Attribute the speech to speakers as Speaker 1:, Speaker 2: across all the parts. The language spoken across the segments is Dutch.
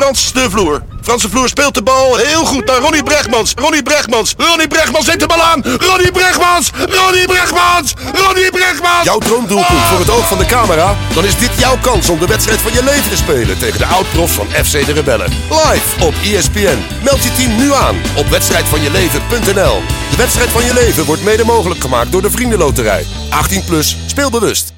Speaker 1: Frans de Vloer. Frans de Vloer speelt de bal heel goed naar Ronnie Brechtmans. Ronnie Brechtmans neemt de bal aan. Ronnie Brechtmans. Jouw droomdoelpunt voor het oog van de camera? Dan is dit jouw kans om de wedstrijd van je leven te spelen tegen de oud-profs van FC de Rebellen. Live op ESPN. Meld je team nu aan op wedstrijdvanjeleven.nl. De wedstrijd van je leven wordt mede mogelijk gemaakt door de Vriendenloterij. 18+, speel bewust.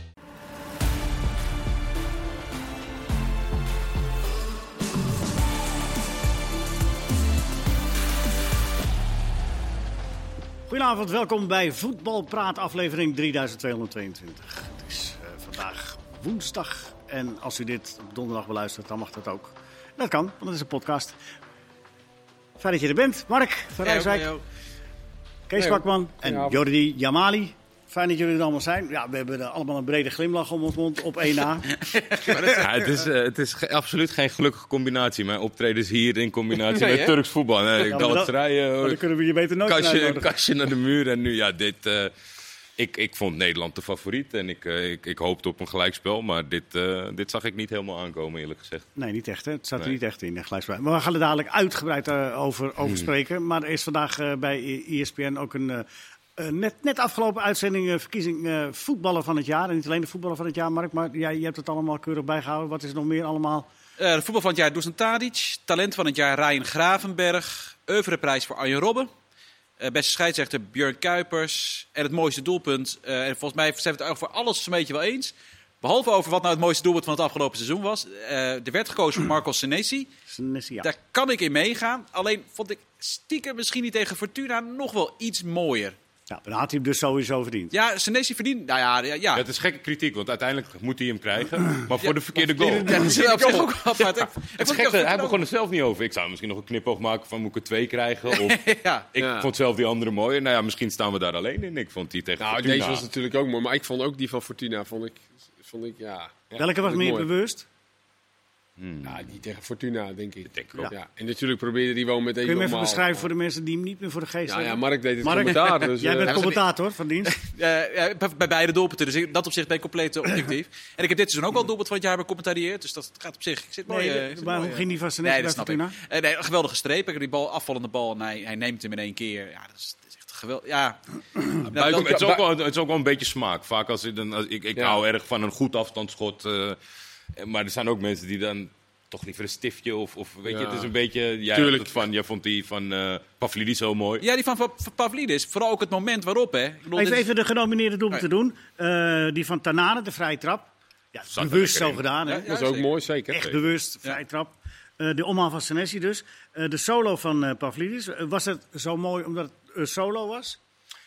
Speaker 2: Goedenavond, welkom bij Voetbalpraat aflevering 3222. Het is vandaag woensdag en als u dit op donderdag beluistert, dan mag dat ook. Dat kan, want het is een podcast. Fijn dat je er bent, Mark van Rijswijk, Kees Kwakman en Jordi Jamali. Fijn dat jullie er allemaal zijn. Ja, we hebben allemaal een brede glimlach om ons mond op 1 na.
Speaker 3: Ja, het is absoluut geen gelukkige combinatie. Mijn optredens hier in combinatie met Turks voetbal. Nee,
Speaker 2: dan kunnen we je beter nooit uitnodigen.
Speaker 3: Kastje naar de muur en nu, ja, dit... Ik vond Nederland de favoriet en ik hoopte op een gelijkspel. Maar dit zag ik niet helemaal aankomen, eerlijk gezegd.
Speaker 2: Nee, niet echt. Hè? Het zat er niet echt in, een gelijkspel. Maar we gaan er dadelijk uitgebreid over spreken. Maar er is vandaag bij ESPN ook een... Net afgelopen uitzending, verkiezing voetballer van het jaar. En niet alleen de voetballer van het jaar, Mark, maar je hebt het allemaal keurig bijgehouden. Wat is er nog meer allemaal?
Speaker 4: De voetbal van het jaar Dusan Tadic. Talent van het jaar Ryan Gravenberg. Oeuvreprijs voor Arjen Robben. Beste scheidsrechter Björn Kuipers. En het mooiste doelpunt. En volgens mij zijn we het over alles een beetje wel eens. Behalve over wat nou het mooiste doelpunt van het afgelopen seizoen was. Er werd gekozen voor Marco Senesi.
Speaker 2: Ja.
Speaker 4: Daar kan ik in meegaan. Alleen vond ik stiekem misschien niet tegen Fortuna nog wel iets mooier.
Speaker 2: Ja, dan had hij hem dus sowieso verdiend. Ja,
Speaker 4: Senesi verdient. Nou ja.
Speaker 3: Het is gekke kritiek, want uiteindelijk moet hij hem krijgen. Maar voor de verkeerde goal.
Speaker 4: Ja, dat is op zich ook wel.
Speaker 3: Hij begon er zelf niet over. Ik zou misschien nog een knipoog maken van moet ik er 2 krijgen? Of ik vond zelf die andere mooier. Nou ja, misschien staan we daar alleen in. Ik vond die tegen Fortuna.
Speaker 5: Deze was natuurlijk ook mooi. Maar ik vond ook die van Fortuna, vond ik
Speaker 2: Welke was meer bewust?
Speaker 5: Ja, die tegen Fortuna, denk ik.
Speaker 3: Ja.
Speaker 5: Ja. En natuurlijk probeerde hij wel met
Speaker 2: Kun je hem even beschrijven voor de mensen die hem niet meer voor de geest hebben?
Speaker 5: Ja, Mark deed het commentaar. Dus,
Speaker 2: jij bent commentator van dienst.
Speaker 4: Bij beide doelpunten, dus dat op zich ben ik compleet objectief. En ik heb dit seizoen ook al doelpunt van het jaar becommentarieerd, dus dat gaat op zich. Ik zit mooi.
Speaker 2: Maar hoe ging die van Senesi bij Fortuna?
Speaker 4: Nee, een geweldige streep. Ik heb die bal, afvallende bal, en hij neemt hem in 1 keer. Ja, dat is echt geweldig. Ja.
Speaker 3: Het is ook wel een beetje smaak. Vaak ik hou erg van een goed afstandsschot. Maar er zijn ook mensen die dan toch liever een stiftje of weet je, het is een beetje... Jij vond die van Pavlidis zo mooi.
Speaker 4: Ja, die van Pavlidis. Vooral ook het moment waarop, hè.
Speaker 2: Even de genomineerde doelpunt te doen. Die van Tanane, de vrije trap. Ja, bewust zo gedaan, hè.
Speaker 5: Dat is ook mooi, zeker.
Speaker 2: Echt bewust, vrije trap. De omhaal van Senesi dus. De solo van Pavlidis. Was het zo mooi omdat het een solo was?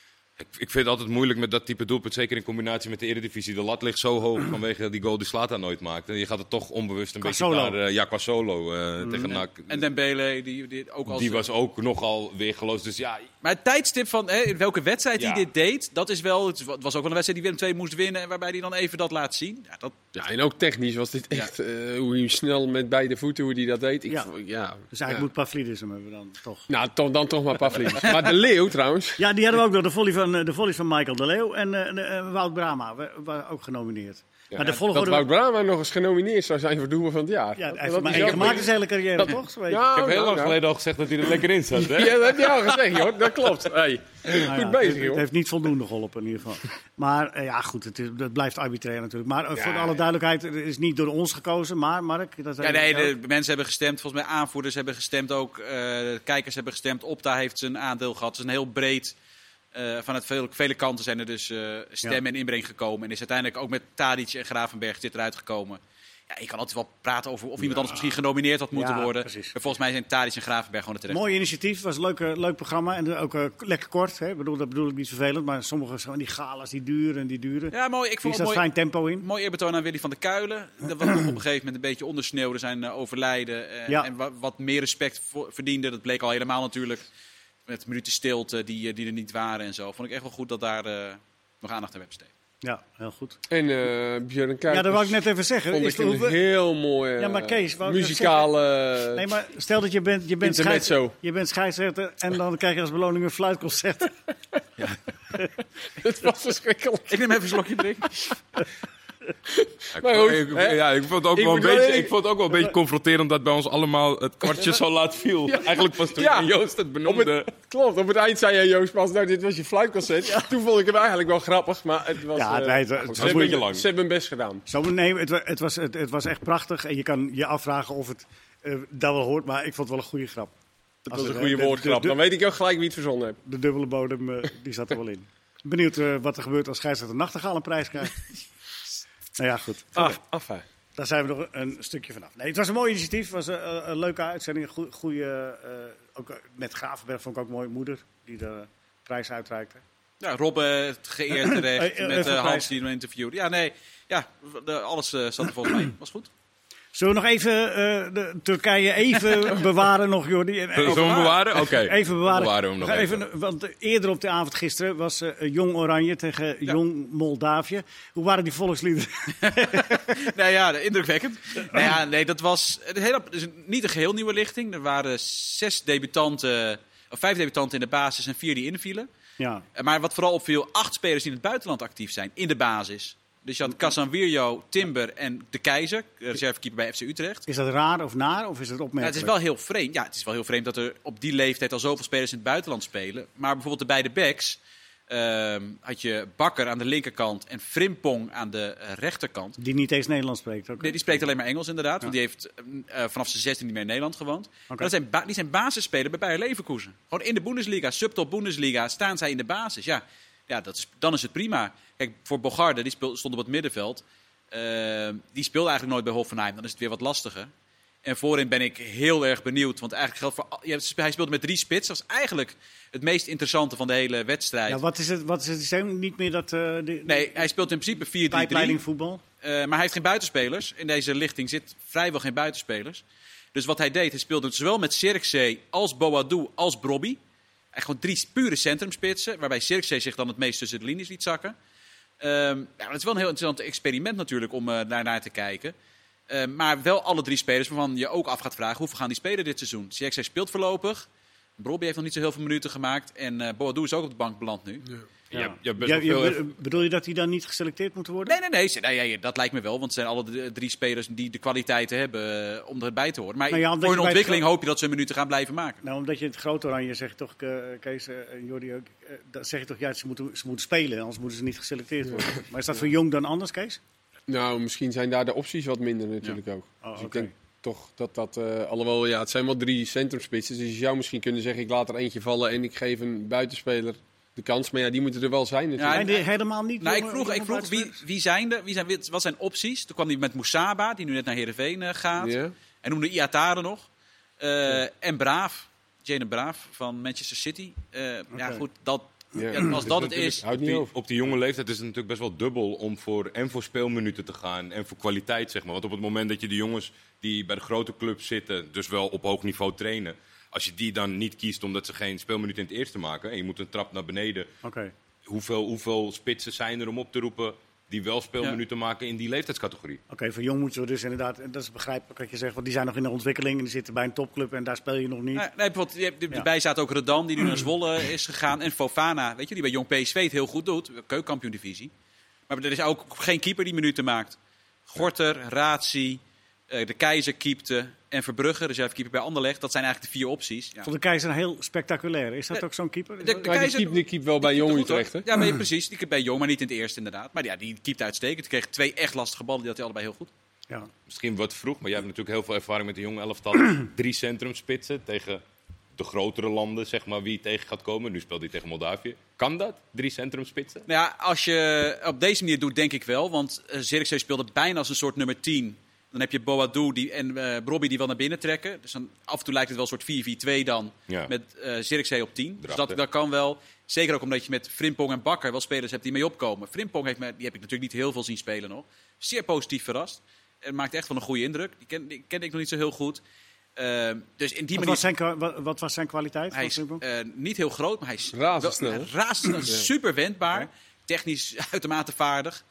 Speaker 3: Ik vind het altijd moeilijk met dat type doelpunt, zeker in combinatie met de Eredivisie. De lat ligt zo hoog vanwege die goal die Zlatan nooit maakte. Je gaat het toch onbewust een beetje naar qua solo tegen NAC.
Speaker 4: En Dembele, die ook
Speaker 3: die was ook nogal weergeloos. Dus ja.
Speaker 4: Maar het tijdstip van welke wedstrijd hij dit deed, dat is wel. Het was ook wel een wedstrijd die Willem II moest winnen en waarbij hij dan even dat laat zien.
Speaker 5: Ja, en ook technisch was dit echt hoe hij snel met beide voeten hoe hij dat deed.
Speaker 2: Dus eigenlijk moet Pavlidis hem hebben dan toch.
Speaker 5: Nou, dan toch maar Pavlidis. Maar de Leeuw trouwens.
Speaker 2: Ja, die hadden we ook nog. De volleys van Michael de Leeuw en Wout Brama waren ook genomineerd.
Speaker 5: Ja, maar dat Wout Brama nog eens genomineerd zou zijn voor doelpunt van het jaar.
Speaker 2: Ja, hij heeft maar 1 gemaakt in zijn hele carrière, toch?
Speaker 3: Ja, ik heb heel lang geleden al gezegd dat hij er lekker in zat. Hè?
Speaker 5: Ja, dat heb je al gezegd, joh. Dat klopt. Hey. Goed bezig, joh.
Speaker 2: Het heeft niet voldoende geholpen in ieder geval. Maar goed, het blijft arbitrair natuurlijk. Maar voor alle duidelijkheid, het is niet door ons gekozen, maar Mark...
Speaker 4: de mensen hebben gestemd. Volgens mij aanvoerders hebben gestemd ook. Kijkers hebben gestemd. Opta heeft zijn aandeel gehad. Het is een heel breed... vanuit vele kanten zijn er dus stemmen en inbreng gekomen. En is uiteindelijk ook met Tadic en Gravenberg dit eruit gekomen. Ja, ik kan altijd wel praten over of iemand anders misschien genomineerd had moeten worden. Precies. Maar volgens mij zijn Tadic en Gravenberg gewoon terecht.
Speaker 2: Mooi initiatief, was een leuk programma. En ook lekker kort. Hè? Dat bedoel ik niet vervelend. Maar sommige van die galas die duren.
Speaker 4: Ja, mooi. Ik vond
Speaker 2: er fijn tempo in.
Speaker 4: Mooi eerbetoon aan Willy van der Kuilen. Dat was op een gegeven moment een beetje ondersneeuwde zijn overlijden. En wat meer respect verdiende. Dat bleek al helemaal natuurlijk. Met minuten stilte die er niet waren en zo. Vond ik echt wel goed dat daar nog aandacht aan werd besteed.
Speaker 2: Ja, heel goed.
Speaker 5: En Björn Kuipers.
Speaker 2: Ja, dat wou ik net even zeggen.
Speaker 5: Vond ik een heel mooi
Speaker 2: Kees,
Speaker 5: muzikale...
Speaker 2: Nee, maar stel dat je bent scheidsrechter en dan krijg je als beloning een fluitconcert.
Speaker 5: Het was verschrikkelijk.
Speaker 4: Ik neem even een slokje drink.
Speaker 3: Ik vond het ook wel een beetje confronterend dat bij ons allemaal het kwartje zo laat viel. Ja. Eigenlijk pas toen Joost het benoemde.
Speaker 5: Klopt, op het eind zei je Joost pas, nou dit was je fluitcassette. Ja. Toen vond ik hem eigenlijk wel grappig, maar het was,
Speaker 3: het was een beetje lang.
Speaker 5: Ze hebben hun best gedaan.
Speaker 2: Het was echt prachtig en je kan je afvragen of het dat wel hoort, maar ik vond het wel een goede grap.
Speaker 5: Het was een goede woordgrap, dan weet ik ook gelijk wie het verzonnen heeft.
Speaker 2: De dubbele bodem, die zat er wel in. Benieuwd wat er gebeurt als scheidsrechter Nachtegaal een prijs krijgt. Nou ja, goed. Daar zijn we nog een stukje vanaf. Nee, het was een mooi initiatief. Het was een leuke uitzending. Ook met Gravenberg vond ik ook mooi. Moeder die de prijs uitreikte.
Speaker 4: Ja, Rob geëerd terecht. Met Hans die hem interviewde. Alles zat er volgens mij. Was goed.
Speaker 2: Zullen we nog even Turkije even bewaren nog, Jordi?
Speaker 3: Zullen we hem bewaren? Oké.
Speaker 2: Even bewaren.
Speaker 3: Bewaren we hem nog even.
Speaker 2: Want eerder op de avond gisteren was Jong Oranje tegen Jong Moldavië. Hoe waren die volksliederen?
Speaker 4: Indrukwekkend. Dat was niet een geheel nieuwe lichting. Er waren 5 debutanten in de basis en 4 die invielen. Ja. Maar wat vooral opviel, 8 spelers die in het buitenland actief zijn, in de basis. Dus je had Casanvirjo, Timber en De Keizer, reservekeeper bij FC Utrecht.
Speaker 2: Is dat raar of naar of is het opmerkelijk?
Speaker 4: Het is wel heel vreemd. Ja, het is wel heel vreemd dat er op die leeftijd al zoveel spelers in het buitenland spelen. Maar bijvoorbeeld de beide backs had je Bakker aan de linkerkant en Frimpong aan de rechterkant.
Speaker 2: Die niet eens Nederlands spreekt ook.
Speaker 4: Nee, die spreekt alleen maar Engels inderdaad. Ja. Want die heeft vanaf zijn 16 niet meer in Nederland gewoond. Okay. Maar die zijn basisspeler bij Bayer Leverkusen. Gewoon in de Bundesliga, subtop Bundesliga, staan zij in de basis. Ja, dan is het prima. Kijk, voor Bogarde, die stond op het middenveld. Die speelde eigenlijk nooit bij Hoffenheim. Dan is het weer wat lastiger. En voorin ben ik heel erg benieuwd. Want eigenlijk geldt hij speelde met 3 spits. Dat is eigenlijk het meest interessante van de hele wedstrijd.
Speaker 2: Ja, wat is het systeem? Niet meer dat...
Speaker 4: Nee, hij speelt in principe 4-3-3.
Speaker 2: Pijpleiding voetbal.
Speaker 4: Maar hij heeft geen buitenspelers. In deze lichting zit vrijwel geen buitenspelers. Dus wat hij deed, hij speelde zowel met Zirkzee als Boadou als Brobby. Gewoon 3 pure centrumspitsen. Waarbij Zirkzee zich dan het meest tussen de linies liet zakken. Dat is wel een heel interessant experiment natuurlijk om naar te kijken. Maar wel alle 3 spelers waarvan je ook af gaat vragen hoeveel gaan die spelen dit seizoen. Zirkzee speelt voorlopig. Brobby heeft nog niet zo heel veel minuten gemaakt. En Boadou is ook op de bank beland nu.
Speaker 3: Ja.
Speaker 2: Bedoel je dat die dan niet geselecteerd moeten worden?
Speaker 4: Nee, dat lijkt me wel. Want het zijn alle 3 spelers die de kwaliteiten hebben om erbij te horen. Maar voor hun ontwikkeling hoop je dat ze minuten gaan blijven maken.
Speaker 2: Nou, omdat je het grote Oranje zegt toch, Kees en Jordi ook, zeg je toch, ze moeten spelen. Anders moeten ze niet geselecteerd worden. Maar is dat voor Jong dan anders, Kees?
Speaker 5: Nou, misschien zijn daar de opties wat minder natuurlijk ook. Dus ik denk toch dat alhoewel, het zijn wel 3 centrumspitsen. Dus je zou misschien kunnen zeggen, ik laat er eentje vallen en ik geef een buitenspeler de kans. Maar die moeten er wel zijn natuurlijk.
Speaker 2: Ja, helemaal niet.
Speaker 4: Nou, ik vroeg wat zijn opties? Toen kwam hij met Moussaba, die nu net naar Heerenveen gaat. Ja. En noemde Iatare nog. En Braaf, Jane Braaf van Manchester City. Ja, goed, als dat het is.
Speaker 3: Op die jonge leeftijd is het natuurlijk best wel dubbel om voor speelminuten te gaan en voor kwaliteit, zeg maar. Want op het moment dat je de jongens die bij de grote clubs zitten, dus wel op hoog niveau trainen, als je die dan niet kiest omdat ze geen speelminuten in het eerste maken en je moet een trap naar beneden.
Speaker 2: Okay.
Speaker 3: Hoeveel spitsen zijn er om op te roepen die wel speelminuten maken in die leeftijdscategorie?
Speaker 2: Oké, voor Jong moeten we dus inderdaad, en dat is begrijpelijk wat je zegt, want die zijn nog in de ontwikkeling en die zitten bij een topclub en daar speel je nog niet.
Speaker 4: Nee, bijvoorbeeld, erbij staat ook Redan, die nu naar Zwolle is gegaan, en Fofana, weet je, die bij Jong PSV het heel goed doet, keukenkampioen-divisie. Maar er is ook geen keeper die minuten maakt. Gorter, Razi, De Keizer keepte en Verbrugge, reservekeeper bij Anderlecht. Dat zijn eigenlijk de 4 opties. Ja.
Speaker 2: Vond De Keizer heel spectaculair. Is dat ook zo'n keeper?
Speaker 4: De Keizer,
Speaker 5: die keept wel bij Jong Utrecht, hè?
Speaker 4: Ja, maar precies. Die keept bij Jong, maar niet in het eerste inderdaad. Maar ja, die keept uitstekend. Die kreeg 2 echt lastige ballen, die had hij allebei heel goed.
Speaker 3: Ja. Misschien wat vroeg, maar jij hebt natuurlijk heel veel ervaring met de jonge elftallen. 3 centrumspitsen tegen de grotere landen, zeg maar, wie tegen gaat komen. Nu speelt hij tegen Moldavië. Kan dat? 3 centrumspitsen?
Speaker 4: Nou ja, als je op deze manier doet, denk ik wel. Want Zirkzee speelde bijna als een soort nummer 10. Dan heb je Boadou en Brobby die wel naar binnen trekken. Dus dan, af en toe lijkt het wel een soort 4-4-2 dan. Ja. Met Zirkzee op 10. Dus dat kan wel. Zeker ook omdat je met Frimpong en Bakker wel spelers hebt die mee opkomen. Frimpong die heb ik natuurlijk niet heel veel zien spelen nog. Zeer positief verrast. En maakt echt wel een goede indruk. Die kende ik nog niet zo heel goed. Dus in die
Speaker 2: wat was zijn kwaliteit?
Speaker 4: Hij is niet heel groot, maar hij is
Speaker 5: razendsnel.
Speaker 4: Super wendbaar. Ja. Technisch uitermate vaardig.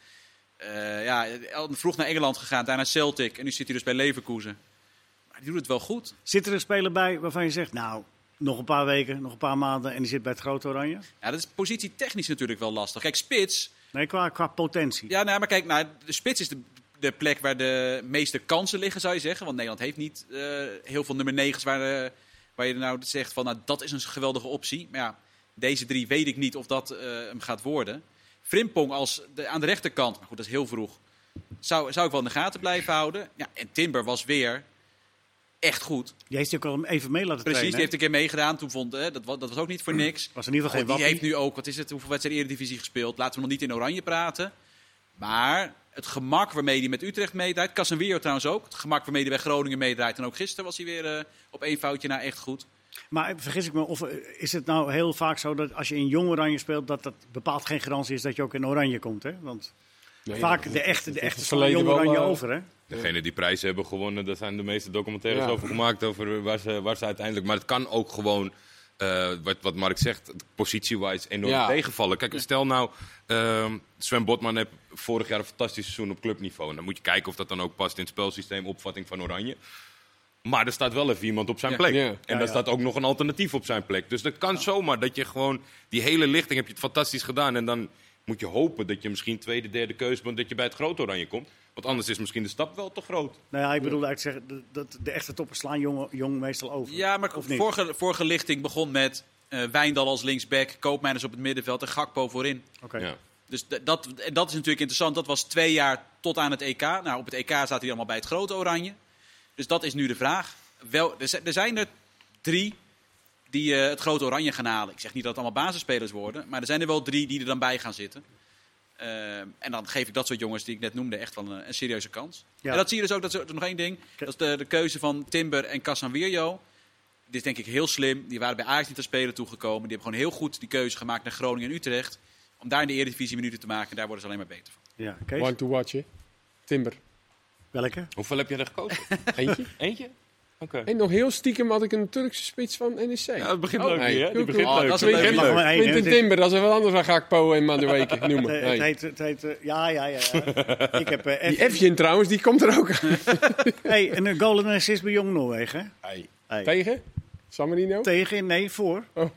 Speaker 4: Vroeg naar Engeland gegaan, daarna Celtic. En nu zit hij dus bij Leverkusen. Maar die doet het wel goed.
Speaker 2: Zit er een speler bij waarvan je zegt, nou, nog een paar weken, nog een paar maanden en die zit bij het grote Oranje?
Speaker 4: Ja, dat is positietechnisch natuurlijk wel lastig. Kijk, spits,
Speaker 2: Nee, qua potentie.
Speaker 4: Ja, maar kijk, de spits is de plek waar de meeste kansen liggen, zou je zeggen. Want Nederland heeft niet heel veel nummer 9's waar je nou zegt van, dat is een geweldige optie. Maar ja, deze 3 weet ik niet of dat hem gaat worden. Frimpong aan de rechterkant, maar goed, dat is heel vroeg. Zou ik wel in de gaten blijven houden. Ja, en Timber was weer echt goed.
Speaker 2: Die heeft ook al even mee laten trainen.
Speaker 4: Precies, die heeft een keer meegedaan. Toen vond dat was ook niet voor niks.
Speaker 2: Was in ieder geval geen
Speaker 4: die heeft nu ook, hoeveel wedstrijden Eredivisie gespeeld. Laten we nog niet in oranje praten. Maar het gemak waarmee hij met Utrecht meedraait. Casemiro trouwens ook. Het gemak waarmee hij bij Groningen meedraait. En ook gisteren was hij weer op 1 foutje na echt goed.
Speaker 2: Maar vergis ik me, of is het nou heel vaak zo dat als je in jong oranje speelt, dat bepaald geen garantie is dat je ook in oranje komt, hè? Want vaak de echte slaan jong oranje over, hè?
Speaker 3: Degene die prijzen hebben gewonnen, daar zijn de meeste documentaires over gemaakt, over waar ze uiteindelijk... Maar het kan ook gewoon, wat Mark zegt, positie-wise enorm tegenvallen. Kijk, stel nou, Sven Botman heeft vorig jaar een fantastisch seizoen op clubniveau. En dan moet je kijken of dat dan ook past in het spelsysteem, opvatting van Oranje. Maar er staat wel even iemand op zijn plek. Ja. En daar staat ook nog een alternatief op zijn plek. Dus dat kan zomaar dat je gewoon... Die hele lichting heb je het fantastisch gedaan. En dan moet je hopen dat je misschien tweede, derde keuze bent, dat je bij het grote Oranje komt. Want anders is misschien de stap wel te groot.
Speaker 2: Nou ja, ik bedoel eigenlijk zeggen dat de echte toppers slaan jong meestal over.
Speaker 4: Ja, maar vorige lichting begon met Wijndal als linksback, Koopmeiners op het middenveld en Gakpo voorin.
Speaker 2: Okay. Ja.
Speaker 4: Dus dat is natuurlijk interessant. Dat was 2 jaar tot aan het EK. Nou, op het EK zaten die allemaal bij het grote Oranje. Dus dat is nu de vraag. Er zijn er 3 die het grote Oranje gaan halen. Ik zeg niet dat het allemaal basisspelers worden. Maar er zijn er wel 3 die er dan bij gaan zitten. En dan geef ik dat soort jongens die ik net noemde echt wel een serieuze kans. Ja. En dat zie je dus ook, dat is nog 1 ding. Dat is de keuze van Timber en Casemiro. Dit is denk ik heel slim. Die waren bij Ajax niet ter spelen toegekomen. Die hebben gewoon heel goed die keuze gemaakt naar Groningen en Utrecht. Om daar in de Eredivisie minuten te maken. Daar worden ze alleen maar beter van.
Speaker 2: Ja,
Speaker 5: One to watch, hè? Timber.
Speaker 2: Welke?
Speaker 3: Hoeveel heb je er gekozen? Eentje? Okay.
Speaker 5: En nog heel stiekem had ik een Turkse spits van NEC.
Speaker 3: Ja, het begint leuk hier, hè?
Speaker 4: Dat is leuk.
Speaker 5: Quinten Timber, dat is wel anders dan Gakpo en Madueke noemen.
Speaker 2: Het heet ja. Ik heb,
Speaker 5: die Evjen trouwens, die komt er ook aan.
Speaker 2: Hey, en een goal en assist bij Jong Noorwegen.
Speaker 5: Hey. Tegen? San Marino?
Speaker 2: Tegen? Nee, voor. Oh.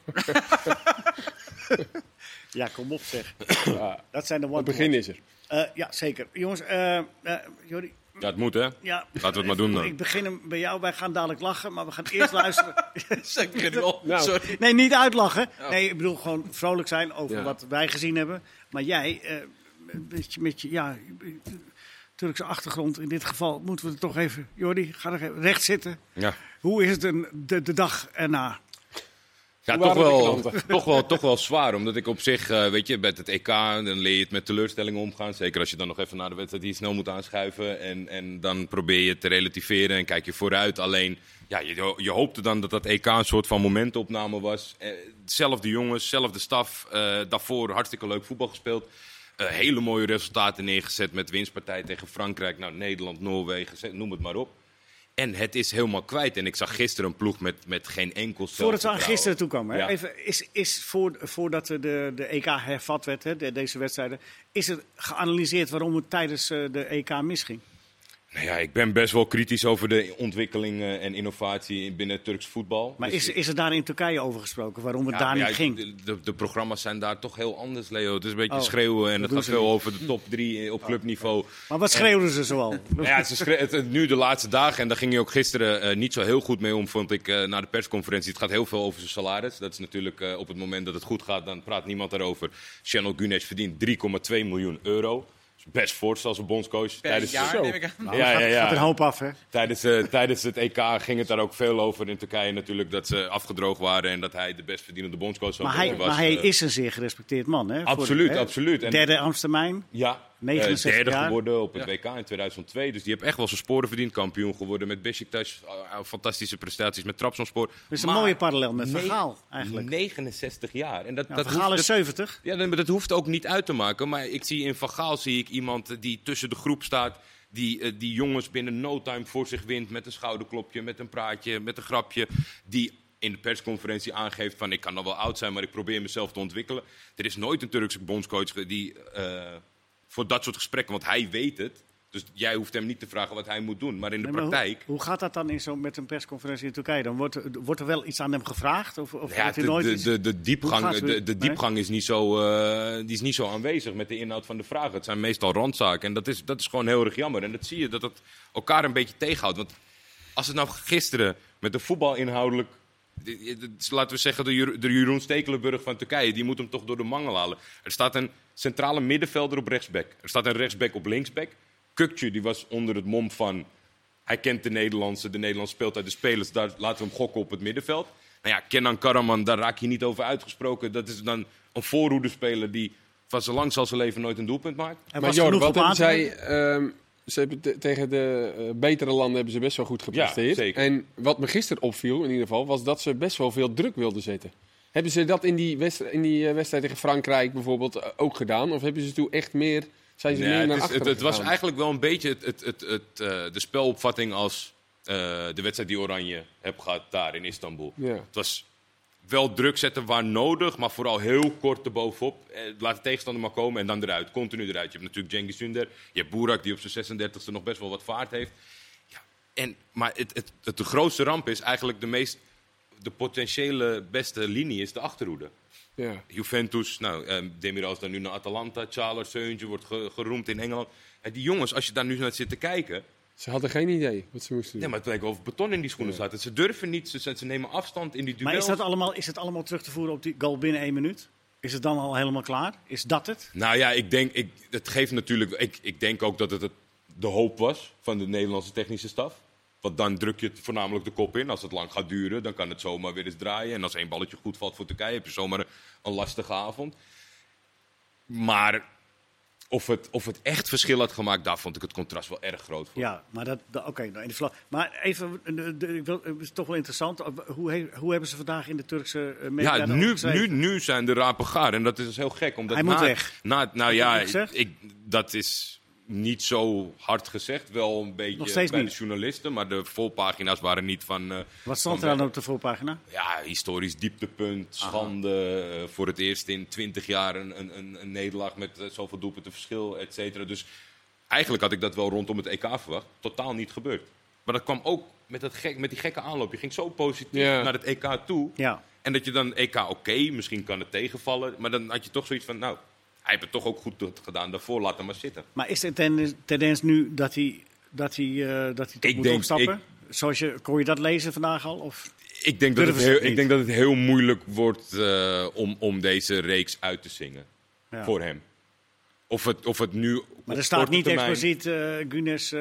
Speaker 2: Ja, kom op zeg.
Speaker 5: Ja,
Speaker 2: dat zijn de
Speaker 5: het begin is er.
Speaker 2: Ja, zeker. Jongens, Jordi.
Speaker 3: Ja, het moet, hè? Ja, laten we het maar doen dan.
Speaker 2: Ik begin hem bij jou. Wij gaan dadelijk lachen, maar we gaan eerst luisteren.
Speaker 4: Sorry.
Speaker 2: Nee, niet uitlachen. Nee, ik bedoel gewoon vrolijk zijn over wat wij gezien hebben. Maar jij, met je Turkse achtergrond in dit geval, moeten we er toch even... Jordi, ga er even recht zitten. Ja. Hoe is het de dag erna?
Speaker 3: Ja, toch wel zwaar. Omdat ik op zich, weet je, met het EK, dan leer je het met teleurstellingen omgaan. Zeker als je dan nog even naar de wedstrijd die je snel moet aanschuiven. En dan probeer je te relativeren en kijk je vooruit. Alleen, ja, je hoopte dan dat EK een soort van momentopname was. Zelfde jongens, zelfde staf. Daarvoor hartstikke leuk voetbal gespeeld. Hele mooie resultaten neergezet met winstpartij tegen Frankrijk. Nou, Nederland, Noorwegen, noem het maar op. En het is helemaal kwijt. En ik zag gisteren een ploeg met geen enkel zelfvertrouwen.
Speaker 2: Voordat we aan gisteren toe komen. Ja. Even, is voordat de EK hervat werd, hè, deze wedstrijden... is er geanalyseerd waarom het tijdens de EK misging?
Speaker 3: Nou ja, ik ben best wel kritisch over de ontwikkeling en innovatie binnen het Turks voetbal.
Speaker 2: Maar dus is er daar in Turkije over gesproken, waarom het daar niet ging?
Speaker 3: De programma's zijn daar toch heel anders, Leo. Het is een beetje schreeuwen en het gaat veel over de top 3 op clubniveau.
Speaker 2: Maar wat schreeuwden ze zoal?
Speaker 3: Ja, nu de laatste dagen, en daar ging je ook gisteren niet zo heel goed mee om, vond ik, na de persconferentie. Het gaat heel veel over zijn salaris. Dat is natuurlijk op het moment dat het goed gaat, dan praat niemand daarover. Şenol Güneş verdient 3,2 miljoen euro. Best fort als een bondscoach.
Speaker 4: Tijdens jaar, neem ik aan.
Speaker 2: Nou, gaat een hoop af, hè?
Speaker 3: Tijdens het EK ging het daar ook veel over in Turkije natuurlijk. Dat ze afgedroogd waren en dat hij de best verdienende bondscoach was.
Speaker 2: Maar hij is een zeer gerespecteerd man, hè?
Speaker 3: Absoluut. En
Speaker 2: derde Amstermijn.
Speaker 3: Ja.
Speaker 2: 69
Speaker 3: derde
Speaker 2: jaar.
Speaker 3: geworden op het WK in 2002. Dus die heeft echt wel zijn sporen verdiend. Kampioen geworden met Beşiktaş. Fantastische prestaties met Trabzonspor.
Speaker 2: Dat is een mooie parallel met Van Gaal eigenlijk.
Speaker 3: 69 jaar. En
Speaker 2: Van Gaal is 70.
Speaker 3: Ja, dat hoeft ook niet uit te maken. Maar ik zie in Van Gaal iemand die tussen de groep staat. Die jongens binnen no time voor zich wint. Met een schouderklopje, met een praatje, met een grapje. Die in de persconferentie aangeeft van ik kan nog wel oud zijn, maar ik probeer mezelf te ontwikkelen. Er is nooit een Turkse bondscoach die... voor dat soort gesprekken, want hij weet het, Dus jij hoeft hem niet te vragen wat hij moet doen. Maar in de praktijk...
Speaker 2: Hoe gaat dat dan met een persconferentie in Turkije? Dan wordt er wel iets aan hem gevraagd? Of
Speaker 3: de diepgang is niet zo aanwezig met de inhoud van de vragen. Het zijn meestal randzaken. En dat is gewoon heel erg jammer. En dat zie je dat het elkaar een beetje tegenhoudt. Want als het nou gisteren met de voetbalinhoudelijk... Laten we zeggen de Jeroen Stekelenburg van Turkije. Die moet hem toch door de mangel halen. Er staat een centrale middenvelder op rechtsback. Er staat een rechtsback op linksback. Kukçu die was onder het mom van... Hij kent de Nederlandse speelt uit de spelers. Daar laten we hem gokken op het middenveld. Nou ja, Kenan Karaman, daar raak je niet over uitgesproken. Dat is dan een voorhoedenspeler die van zo lang zal zijn leven nooit een doelpunt maakt.
Speaker 5: Maar Jordi, wat hebben zij... Ze hebben tegen de betere landen hebben ze best wel goed gepresteerd.
Speaker 3: Ja, zeker.
Speaker 5: En wat me gisteren opviel in ieder geval, was dat ze best wel veel druk wilden zetten. Hebben ze dat in die wedstrijd tegen Frankrijk bijvoorbeeld ook gedaan? Of hebben ze toen echt meer... Zijn ze meer naar achteren
Speaker 3: het was eigenlijk wel een beetje de spelopvatting als de wedstrijd die Oranje heeft gehad daar in Istanbul.
Speaker 5: Ja.
Speaker 3: Het was wel druk zetten waar nodig, maar vooral heel kort erbovenop. Laat de tegenstander maar komen en dan eruit. Continu eruit. Je hebt natuurlijk Cengiz Ünder. Je hebt Burak die op zijn 36e nog best wel wat vaart heeft. Ja, maar de grootste ramp is eigenlijk de potentiële beste linie is de achterhoede.
Speaker 5: Ja.
Speaker 3: Juventus, Demiral is dan nu naar Atalanta. Çağlar, Söyüncü wordt geroemd in Engeland. En die jongens, als je daar nu naar zit te kijken...
Speaker 5: Ze hadden geen idee wat ze moesten doen.
Speaker 3: Ja, maar het lijkt wel of beton in die schoenen staat. Ze durven niet, ze nemen afstand in die duels.
Speaker 2: Maar is het allemaal terug te voeren op die goal binnen 1 minuut? Is het dan al helemaal klaar? Is dat het?
Speaker 3: Nou ja, het geeft natuurlijk... Ik denk ook dat het de hoop was van de Nederlandse technische staf. Want dan druk je het voornamelijk de kop in. Als het lang gaat duren, dan kan het zomaar weer eens draaien. En als 1 balletje goed valt voor Turkije, heb je zomaar een lastige avond. Maar of het echt verschil had gemaakt, daar vond ik het contrast wel erg groot voor.
Speaker 2: Ja, maar maar even, het is toch wel interessant. Hoe hebben ze vandaag in de Turkse media...
Speaker 3: Ja, nu zijn de rapen gaar. En dat is heel gek. Omdat
Speaker 2: hij moet weg.
Speaker 3: Dat is... Niet zo hard gezegd, wel een beetje bij de journalisten, maar de voorpagina's waren niet van...
Speaker 2: Wat stond er dan op de voorpagina?
Speaker 3: Ja, historisch dieptepunt, schande, voor het eerst in 20 jaar een nederlaag met zoveel doelpunten verschil, et cetera. Dus eigenlijk had ik dat wel rondom het EK verwacht. Totaal niet gebeurd. Maar dat kwam ook met die gekke aanloop. Je ging zo positief naar het EK toe. Ja. En dat je dan EK misschien kan het tegenvallen, maar dan had je toch zoiets van, hij heeft het toch ook goed gedaan. Daarvoor laat hem maar zitten.
Speaker 2: Maar is het tendens nu dat hij toch moet opstappen? Kon je dat lezen vandaag al? Of
Speaker 3: ik denk dat het heel moeilijk wordt om deze reeks uit te zingen. Ja. Voor hem. Of het nu...
Speaker 2: Maar er staat niet expliciet Gunes...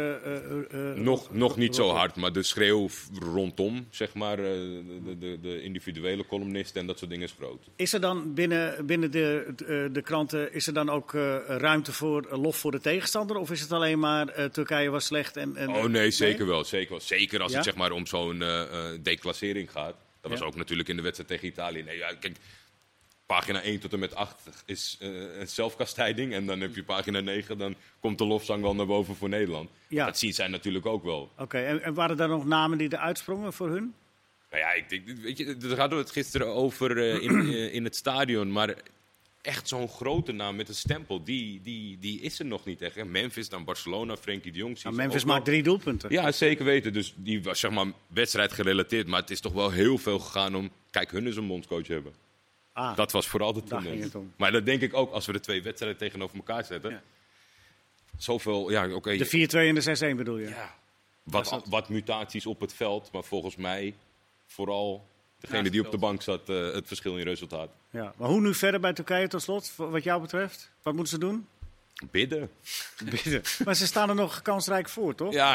Speaker 3: Nog niet zo hard, maar de schreeuw rondom, zeg maar, de individuele columnisten en dat soort dingen is groot.
Speaker 2: Is er dan binnen de kranten is er dan ook ruimte voor lof voor de tegenstander? Of is het alleen maar Turkije was slecht?
Speaker 3: Zeker wel. Zeker als het zeg maar om zo'n declassering gaat. Dat was ook natuurlijk in de wedstrijd tegen Italië. Nee, kijk... Pagina 1 tot en met 8 is een zelfkastijding. En dan heb je pagina 9, dan komt de lofzang wel naar boven voor Nederland. Ja. Dat zien zij natuurlijk ook wel.
Speaker 2: Oké, en waren er nog namen die eruit sprongen voor hun?
Speaker 3: Nou ja, ik denk, weet je, daar hadden we het gisteren over in het stadion. Maar echt zo'n grote naam met een stempel, die is er nog niet echt. Memphis, dan Barcelona, Frenkie de Jong.
Speaker 2: Memphis maakt 3 doelpunten.
Speaker 3: Ja, zeker weten. Dus die was zeg maar wedstrijd gerelateerd. Maar het is toch wel heel veel gegaan om... Kijk, hun is een bondscoach hebben. Dat was vooral de tendens. Maar dat denk ik ook als we de 2 wedstrijden tegenover elkaar zetten. Ja. Zoveel, oké.
Speaker 2: De 4-2 en de 6-1 bedoel je?
Speaker 3: Ja. Wat mutaties op het veld, maar volgens mij vooral degene die op de bank zat het verschil in resultaat.
Speaker 2: Ja. Maar hoe nu verder bij Turkije tot slot, wat jou betreft? Wat moeten ze doen?
Speaker 3: Bidden.
Speaker 2: Maar ze staan er nog kansrijk voor, toch?
Speaker 3: Ja,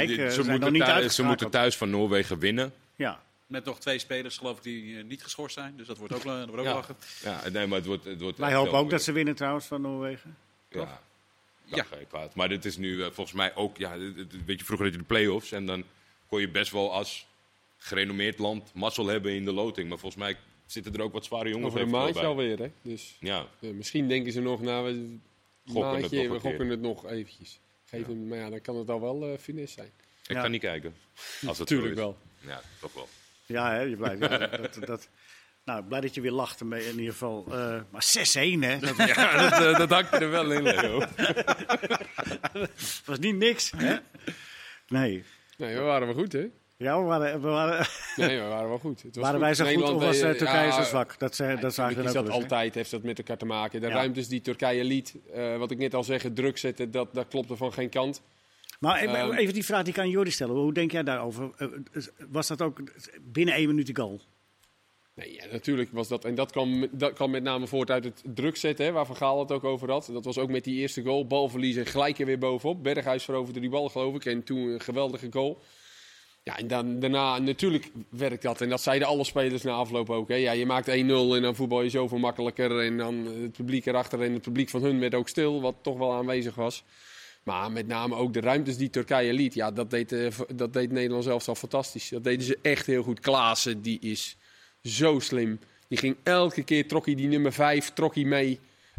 Speaker 3: ze moeten thuis van Noorwegen winnen.
Speaker 2: Ja.
Speaker 4: Met nog 2 spelers, geloof ik, die niet geschorst zijn. Dus dat wordt ook lachen.
Speaker 3: Ja, nee, maar het wordt
Speaker 2: wij hopen ook dat ze winnen trouwens van Noorwegen.
Speaker 3: Toch? Ja. Kwaad. Maar dit is nu volgens mij ook... Ja, weet je, vroeger had je de play-offs. En dan kon je best wel als gerenommeerd land mazzel hebben in de loting. Maar volgens mij zitten er ook wat zware jongens
Speaker 5: over een maandje alweer, hè? Dus
Speaker 3: ja.
Speaker 5: Misschien denken ze nog, we gokken het nog eventjes. Maar ja, dan kan het al wel finesse zijn.
Speaker 3: Ik kan niet kijken. Als het
Speaker 5: Tuurlijk wel.
Speaker 3: Ja, toch wel.
Speaker 2: Ja, hè, je blijft. Nou, blij dat je weer lacht ermee in ieder geval. Maar 6-1, hè?
Speaker 3: Dat hangt er wel in, Leo.
Speaker 2: Was niet niks, hè? Nee,
Speaker 5: we waren wel goed, hè?
Speaker 2: Ja, we waren
Speaker 5: Nee, we waren wel goed. Het was
Speaker 2: waren
Speaker 5: goed.
Speaker 2: wij zo goed
Speaker 5: Nederland,
Speaker 2: of was Turkije zo zwak? Dat
Speaker 5: is
Speaker 2: zagen we
Speaker 5: dat
Speaker 2: ook
Speaker 5: altijd, heeft dat met elkaar te maken. De ruimtes die Turkije liet, wat ik net al zeg, druk zetten, dat klopte van geen kant.
Speaker 2: Maar even die vraag die ik aan Jordi stellen. Hoe denk jij daarover? Was dat ook binnen 1 minuut de goal?
Speaker 5: Nee, ja, natuurlijk was dat. En dat kwam met name voort uit het druk zetten, hè, waar Van Gaal het ook over had. Dat was ook met die eerste goal. Balverlies en gelijk er weer bovenop. Berghuis veroverde die bal, geloof ik. En toen een geweldige goal. Ja, en daarna natuurlijk werkt dat. En dat zeiden alle spelers na afloop ook. Hè. Ja, je maakt 1-0 en dan voetbal je zoveel makkelijker. En dan het publiek erachter en het publiek van hun werd ook stil, wat toch wel aanwezig was. Maar met name ook de ruimtes die Turkije liet. Ja, dat deed Nederland zelfs al fantastisch. Dat deden ze echt heel goed. Klaassen, die is zo slim. Die ging elke keer, trok hij die nummer 5, mee.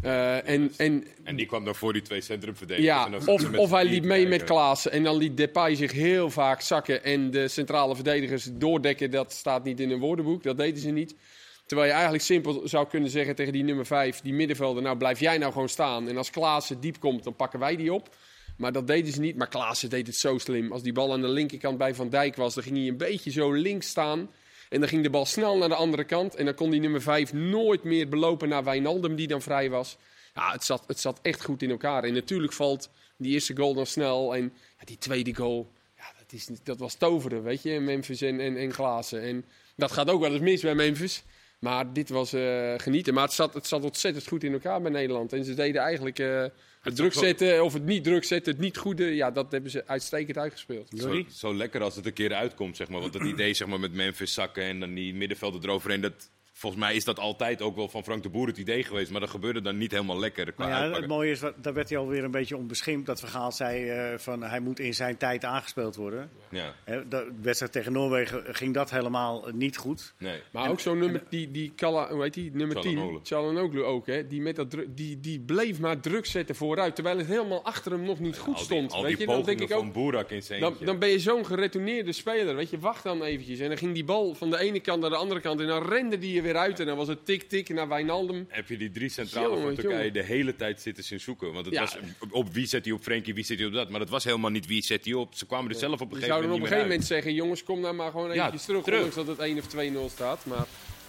Speaker 3: En die kwam dan voor die 2 centrumverdedigers.
Speaker 5: Ja, of hij liep mee met Klaassen. En dan liet Depay zich heel vaak zakken. En de centrale verdedigers doordekken. Dat staat niet in een woordenboek. Dat deden ze niet. Terwijl je eigenlijk simpel zou kunnen zeggen tegen die nummer 5, die middenvelder. Nou, blijf jij nou gewoon staan. En als Klaassen diep komt, dan pakken wij die op. Maar dat deden ze niet. Maar Klaassen deed het zo slim. Als die bal aan de linkerkant bij Van Dijk was, dan ging hij een beetje zo links staan. En dan ging de bal snel naar de andere kant. En dan kon die nummer 5 nooit meer belopen naar Wijnaldum, die dan vrij was. Ja, het zat echt goed in elkaar. En natuurlijk valt die eerste goal dan snel. En ja, die tweede goal, ja, dat was toveren, weet je. Memphis en Klaassen. En dat gaat ook wel eens mis bij Memphis. Maar dit was genieten. Maar het zat ontzettend goed in elkaar bij Nederland. En ze deden eigenlijk het druk zetten of het niet druk zetten, het niet goede. Ja, dat hebben ze uitstekend uitgespeeld.
Speaker 3: Zo lekker als het een keer uitkomt, zeg maar. Want dat idee, zeg maar, met Memphis zakken en dan die middenvelden eroverheen. Volgens mij is dat altijd ook wel van Frank de Boer het idee geweest. Maar dat gebeurde dan niet helemaal lekker qua uitpakken.
Speaker 2: Het mooie is, daar werd hij alweer een beetje om beschimpt. Dat Vergaal zei van hij moet in zijn tijd aangespeeld worden.
Speaker 3: Ja.
Speaker 2: De wedstrijd tegen Noorwegen ging dat helemaal niet goed.
Speaker 3: Nee.
Speaker 5: Maar ook zo'n nummer, hoe heet die? Nummer 10, Çalhanoğlu ook. Hè? Die bleef maar druk zetten vooruit. Terwijl het helemaal achter hem nog niet goed stond.
Speaker 3: Al die pogingen denk ik van Burak in zijn eentje.
Speaker 5: Dan ben je zo'n geretourneerde speler. Weet je, wacht dan eventjes. En dan ging die bal van de ene kant naar de andere kant. En dan rende die weer uit en dan was het tik-tik naar Wijnaldum.
Speaker 3: Heb je die 3 centralen van Turkije de hele tijd zitten zien zoeken? Want het was op wie zet hij op Frenkie, wie zet hij op dat. Maar dat was helemaal niet wie zet hij op. Ze kwamen er zelf op een gegeven moment niet meer uit.
Speaker 5: Zouden op een gegeven moment zeggen, jongens, kom nou maar gewoon eventjes terug. Ondanks dat het 1 of 2-0 staat. Maar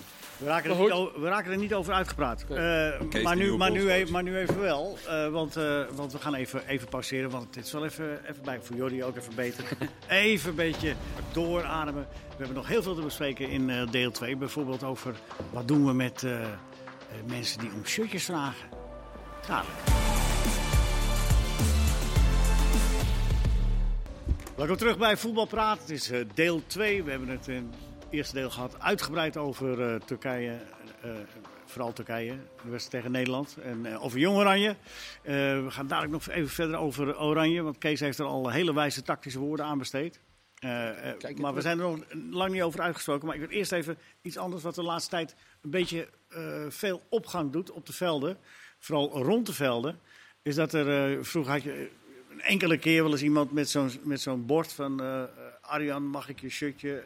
Speaker 2: we raken er niet over uitgepraat. Maar nu even wel. Want we gaan even pauzeren. Want het is wel even bij voor Jordi ook even beter. Even een beetje doorademen. We hebben nog heel veel te bespreken in deel 2. Bijvoorbeeld over wat doen we met mensen die om shirtjes vragen. Dadelijk. Welkom terug bij Voetbalpraat. Het is deel 2. We hebben het in het eerste deel gehad uitgebreid over Turkije. Vooral Turkije, de wedstrijd tegen Nederland. En over Jong Oranje. We gaan dadelijk nog even verder over Oranje. Want Kees heeft er al hele wijze tactische woorden aan besteed. Maar we zijn er nog lang niet over uitgesproken. Maar ik wil eerst even iets anders wat de laatste tijd een beetje veel opgang doet op de velden. Vooral rond de velden. Is dat er, vroeger had je een enkele keer wel eens iemand met zo'n bord van Arjan, mag ik je shirtje?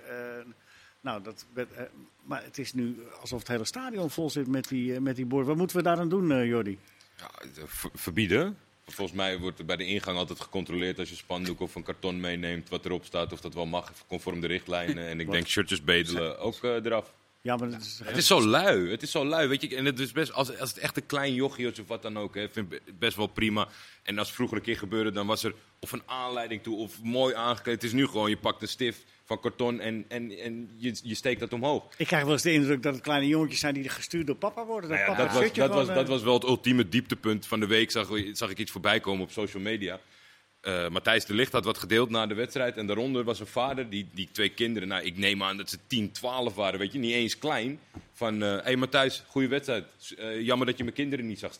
Speaker 2: Maar het is nu alsof het hele stadion vol zit met die bord. Wat moeten we daaraan doen, Jordi?
Speaker 3: Ja, verbieden. Volgens mij wordt er bij de ingang altijd gecontroleerd als je spandoek of een karton meeneemt wat erop staat. Of dat wel mag, conform de richtlijnen. En ik denk shirtjes bedelen ook eraf.
Speaker 2: Ja, maar
Speaker 3: het is zo lui. Het is zo lui, weet je. En het is best, als het echt een klein jochie is of wat dan ook, hè, vind ik best wel prima. En als het vroeger een keer gebeurde, dan was er of een aanleiding toe of mooi aangekleed. Het is nu gewoon, je pakt een stift van karton en je steekt dat omhoog.
Speaker 2: Ik krijg wel eens de indruk dat het kleine jongetjes zijn die gestuurd door papa worden.
Speaker 3: Dat was wel het ultieme dieptepunt van de week. Zag ik iets voorbij komen op social media. Matthijs de Ligt had wat gedeeld na de wedstrijd. En daaronder was een vader, die 2 kinderen. Nou, ik neem aan dat ze 10, 12 waren, weet je. Niet eens klein. Van, hey Matthijs, goede wedstrijd. Jammer dat je mijn kinderen niet zag staan.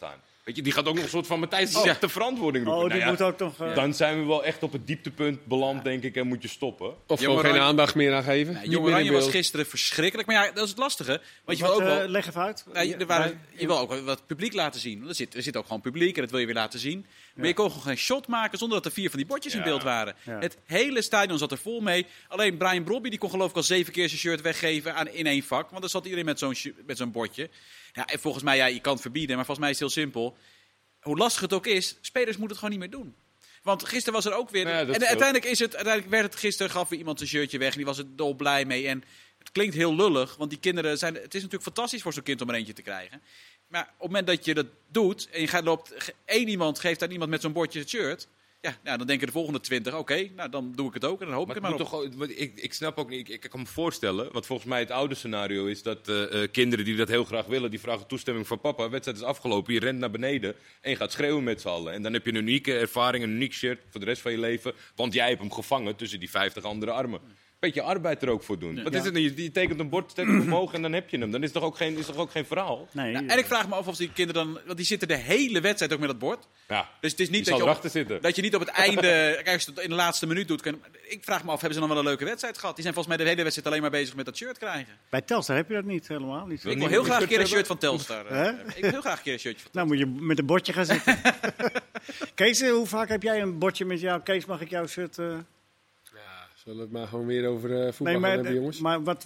Speaker 3: Weet je, die gaat ook nog een soort van Matthijs de verantwoording roepen.
Speaker 2: Die moet ook nog...
Speaker 3: Dan zijn we wel echt op het dieptepunt beland, denk ik, en moet je stoppen.
Speaker 5: Of gewoon geen aandacht meer aan geven.
Speaker 4: Ja, Jong Oranje was gisteren verschrikkelijk. Maar ja, dat is het lastige. Want je wil ook wel...
Speaker 2: Leg even uit.
Speaker 4: Je wil ook wat publiek laten zien. Er zit ook gewoon publiek en dat wil je weer laten zien. Maar je kon gewoon geen shot maken zonder dat er 4 van die bordjes in beeld waren. Ja. Het hele stadion zat er vol mee. Alleen Brian Brobby die kon geloof ik al 7 keer zijn shirt weggeven in 1 vak. Want dan zat iedereen met zo'n bordje. Ja, en volgens mij, je kan het verbieden, maar volgens mij is het heel simpel. Hoe lastig het ook is, spelers moeten het gewoon niet meer doen. Want gisteren was er ook weer... en uiteindelijk werd het gisteren, gaf weer iemand zijn shirtje weg en die was er dol blij mee. En het klinkt heel lullig, want die kinderen zijn... Het is natuurlijk fantastisch voor zo'n kind om er eentje te krijgen. Maar op het moment dat je dat doet en je loopt... één iemand geeft aan iemand met zo'n bordje het shirt... Ja, dan denken de volgende 20, oké, dan doe ik het ook en dan hoop ik het maar op.
Speaker 3: Ik snap ook niet, ik kan me voorstellen, want volgens mij het oude scenario is dat kinderen die dat heel graag willen, die vragen toestemming van papa, de wedstrijd is afgelopen, je rent naar beneden en je gaat schreeuwen met z'n allen. En dan heb je een unieke ervaring, een uniek shirt voor de rest van je leven, want jij hebt hem gevangen tussen die 50 andere armen. Beetje arbeid er ook voor doen. Wat is het? Je tekent een bord, steekt hem omhoog en dan heb je hem. Dan is het toch ook geen verhaal?
Speaker 4: Nee, en ik vraag me af of die kinderen dan... Want die zitten de hele wedstrijd ook met dat bord.
Speaker 3: Ja,
Speaker 4: dus het is niet dat je niet op het einde... Kijk, als je het in de laatste minuut doet... Ik vraag me af, hebben ze dan wel een leuke wedstrijd gehad? Die zijn volgens mij de hele wedstrijd alleen maar bezig met dat shirt krijgen.
Speaker 2: Bij Telstar heb je dat niet helemaal. Niet.
Speaker 4: Ik wil heel graag een keer een shirt van Telstar. Ik wil heel graag een keer een shirtje van Telstar.
Speaker 2: Nou moet je met een bordje gaan zitten. Kees, hoe vaak heb jij een bordje met jou? Kees, mag ik jouw shirt...
Speaker 5: Zullen we het maar gewoon weer over voetbal gaan hebben, jongens?
Speaker 2: Maar wat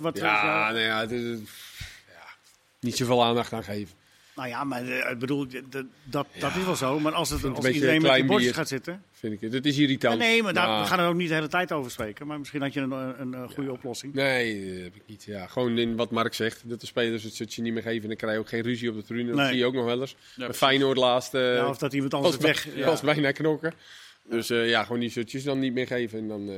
Speaker 5: niet zoveel aandacht aan geven.
Speaker 2: Nou ja, maar ik bedoel, dat is wel zo. Maar als iedereen met die bordjes gaat zitten...
Speaker 5: Vind ik het. Het is irritant.
Speaker 2: Nee, maar we gaan er ook niet de hele tijd over spreken. Maar misschien had je een goede oplossing.
Speaker 5: Nee, dat heb ik niet. Ja, gewoon in wat Mark zegt. Dat de spelers het shirtje niet meer geven. En dan krijg je ook geen ruzie op de tribune. Dat zie je ook nog wel eens. Ja, Feyenoord laatst...
Speaker 2: of dat iemand anders weg...
Speaker 5: was bijna knokken. Dus gewoon die shirtjes dan niet meer geven. En dan...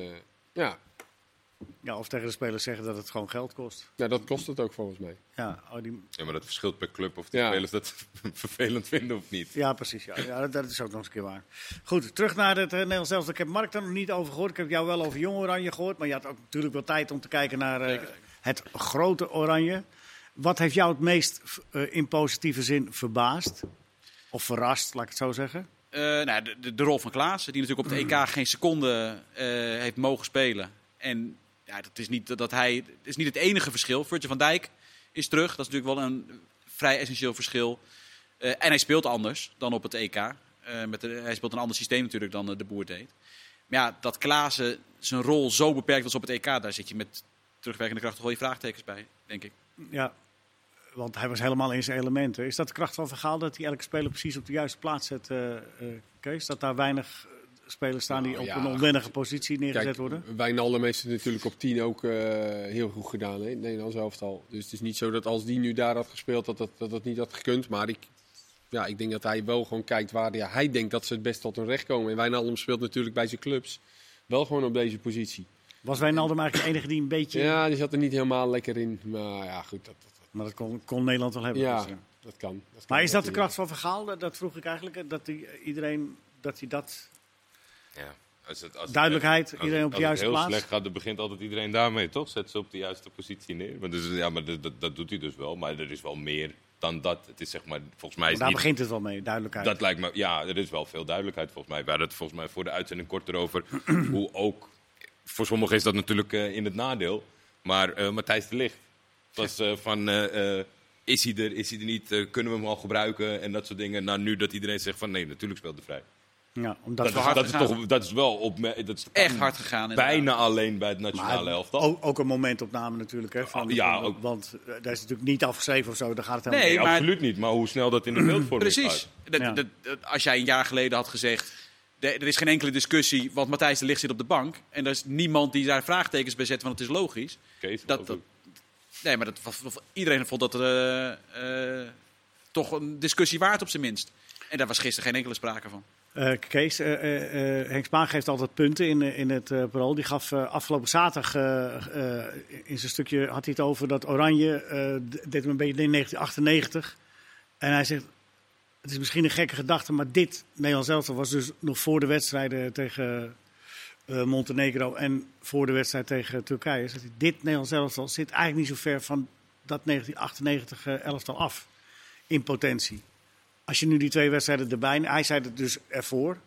Speaker 2: Ja, of tegen de spelers zeggen dat het gewoon geld kost.
Speaker 5: Ja, dat kost het ook volgens mij.
Speaker 2: Ja,
Speaker 3: maar dat verschilt per club of de spelers dat vervelend vinden of niet.
Speaker 2: Ja, precies. Ja, dat is ook nog eens een keer waar. Goed, terug naar het Nederlands elftal. Ik heb Mark daar nog niet over gehoord. Ik heb jou wel over Jong Oranje gehoord. Maar je had ook natuurlijk wel tijd om te kijken naar het grote Oranje. Wat heeft jou het meest in positieve zin verbaasd? Of verrast, laat ik het zo zeggen?
Speaker 4: De rol van Klaassen, die natuurlijk op het EK geen seconde heeft mogen spelen. En ja, het is niet het enige verschil. Virgil van Dijk is terug. Dat is natuurlijk wel een vrij essentieel verschil. En hij speelt anders dan op het EK. Hij speelt een ander systeem natuurlijk dan de Boer deed. Maar ja, dat Klaassen zijn rol zo beperkt was op het EK, daar zit je met terugwerkende kracht toch wel je vraagtekens bij, denk ik.
Speaker 2: Ja, want hij was helemaal in zijn elementen. Is dat de kracht van Van Gaal dat hij elke speler precies op de juiste plaats zet, Kees? Dat daar weinig... spelers staan die op een onwennige positie neergezet worden?
Speaker 5: Wijnaldum heeft het natuurlijk op 10 ook heel goed gedaan, hè, in het Nederlands elftal. Dus het is niet zo dat als die nu daar had gespeeld, dat niet had gekund. Maar ik denk dat hij wel gewoon kijkt waar hij denkt dat ze het best tot hun recht komen. En Wijnaldum speelt natuurlijk bij zijn clubs wel gewoon op deze positie.
Speaker 2: Was Wijnaldum eigenlijk de enige die een beetje...
Speaker 5: Ja, die zat er niet helemaal lekker in. Maar ja, goed.
Speaker 2: Maar dat kon Nederland wel hebben.
Speaker 5: Ja, dus, dat kan.
Speaker 2: Maar is dat de kracht van Van Gaal? Dat vroeg ik eigenlijk. Dat hij dat...
Speaker 3: Ja.
Speaker 2: Duidelijkheid, iedereen op de juiste plaats.
Speaker 3: Als het heel slecht gaat, dan begint altijd iedereen daarmee, toch? Zet ze op de juiste positie neer. Maar dat doet hij dus wel. Maar er is wel meer dan dat. Het is zeg maar, volgens mij...
Speaker 2: Daar begint het wel mee, duidelijkheid.
Speaker 3: Dat lijkt me, ja, er is wel veel duidelijkheid volgens mij. We hadden het volgens mij voor de uitzending kort erover. Hoe ook... Voor sommigen is dat natuurlijk in het nadeel. Maar Matthijs de Ligt was is hij er niet? Kunnen we hem al gebruiken? En dat soort dingen. Nou, nu dat iedereen zegt van nee, natuurlijk speelt de vrij.
Speaker 2: Ja,
Speaker 3: dat is wel
Speaker 4: echt hard gegaan.
Speaker 3: Bijna alleen bij het nationale elftal.
Speaker 2: Ook een momentopname natuurlijk. Hè, want daar is natuurlijk niet afgeschreven of zo. Daar gaat het
Speaker 3: helemaal niet. Absoluut niet. Maar hoe snel dat in de beeldvorming
Speaker 4: gaat. Precies. Als jij een jaar geleden had gezegd... Er is geen enkele discussie, want Matthijs de Ligt zit op de bank. En er is niemand die daar vraagtekens bij zet, want het is logisch. Nee, maar iedereen vond dat toch een discussie waard op zijn minst. En daar was gisteren geen enkele sprake van.
Speaker 2: Kees, Henk Spaan geeft altijd punten in het parool. Die gaf afgelopen zaterdag in zijn stukje, had hij het over dat Oranje, deed hem een beetje in 1998. En hij zegt, het is misschien een gekke gedachte, maar dit Nederlands elftal was dus nog voor de wedstrijden tegen Montenegro en voor de wedstrijd tegen Turkije. Zegt hij, dit Nederlands elftal zit eigenlijk niet zo ver van dat 1998 elftal af, in potentie. Als je nu die 2 wedstrijden erbij... Hij zei het dus ervoor.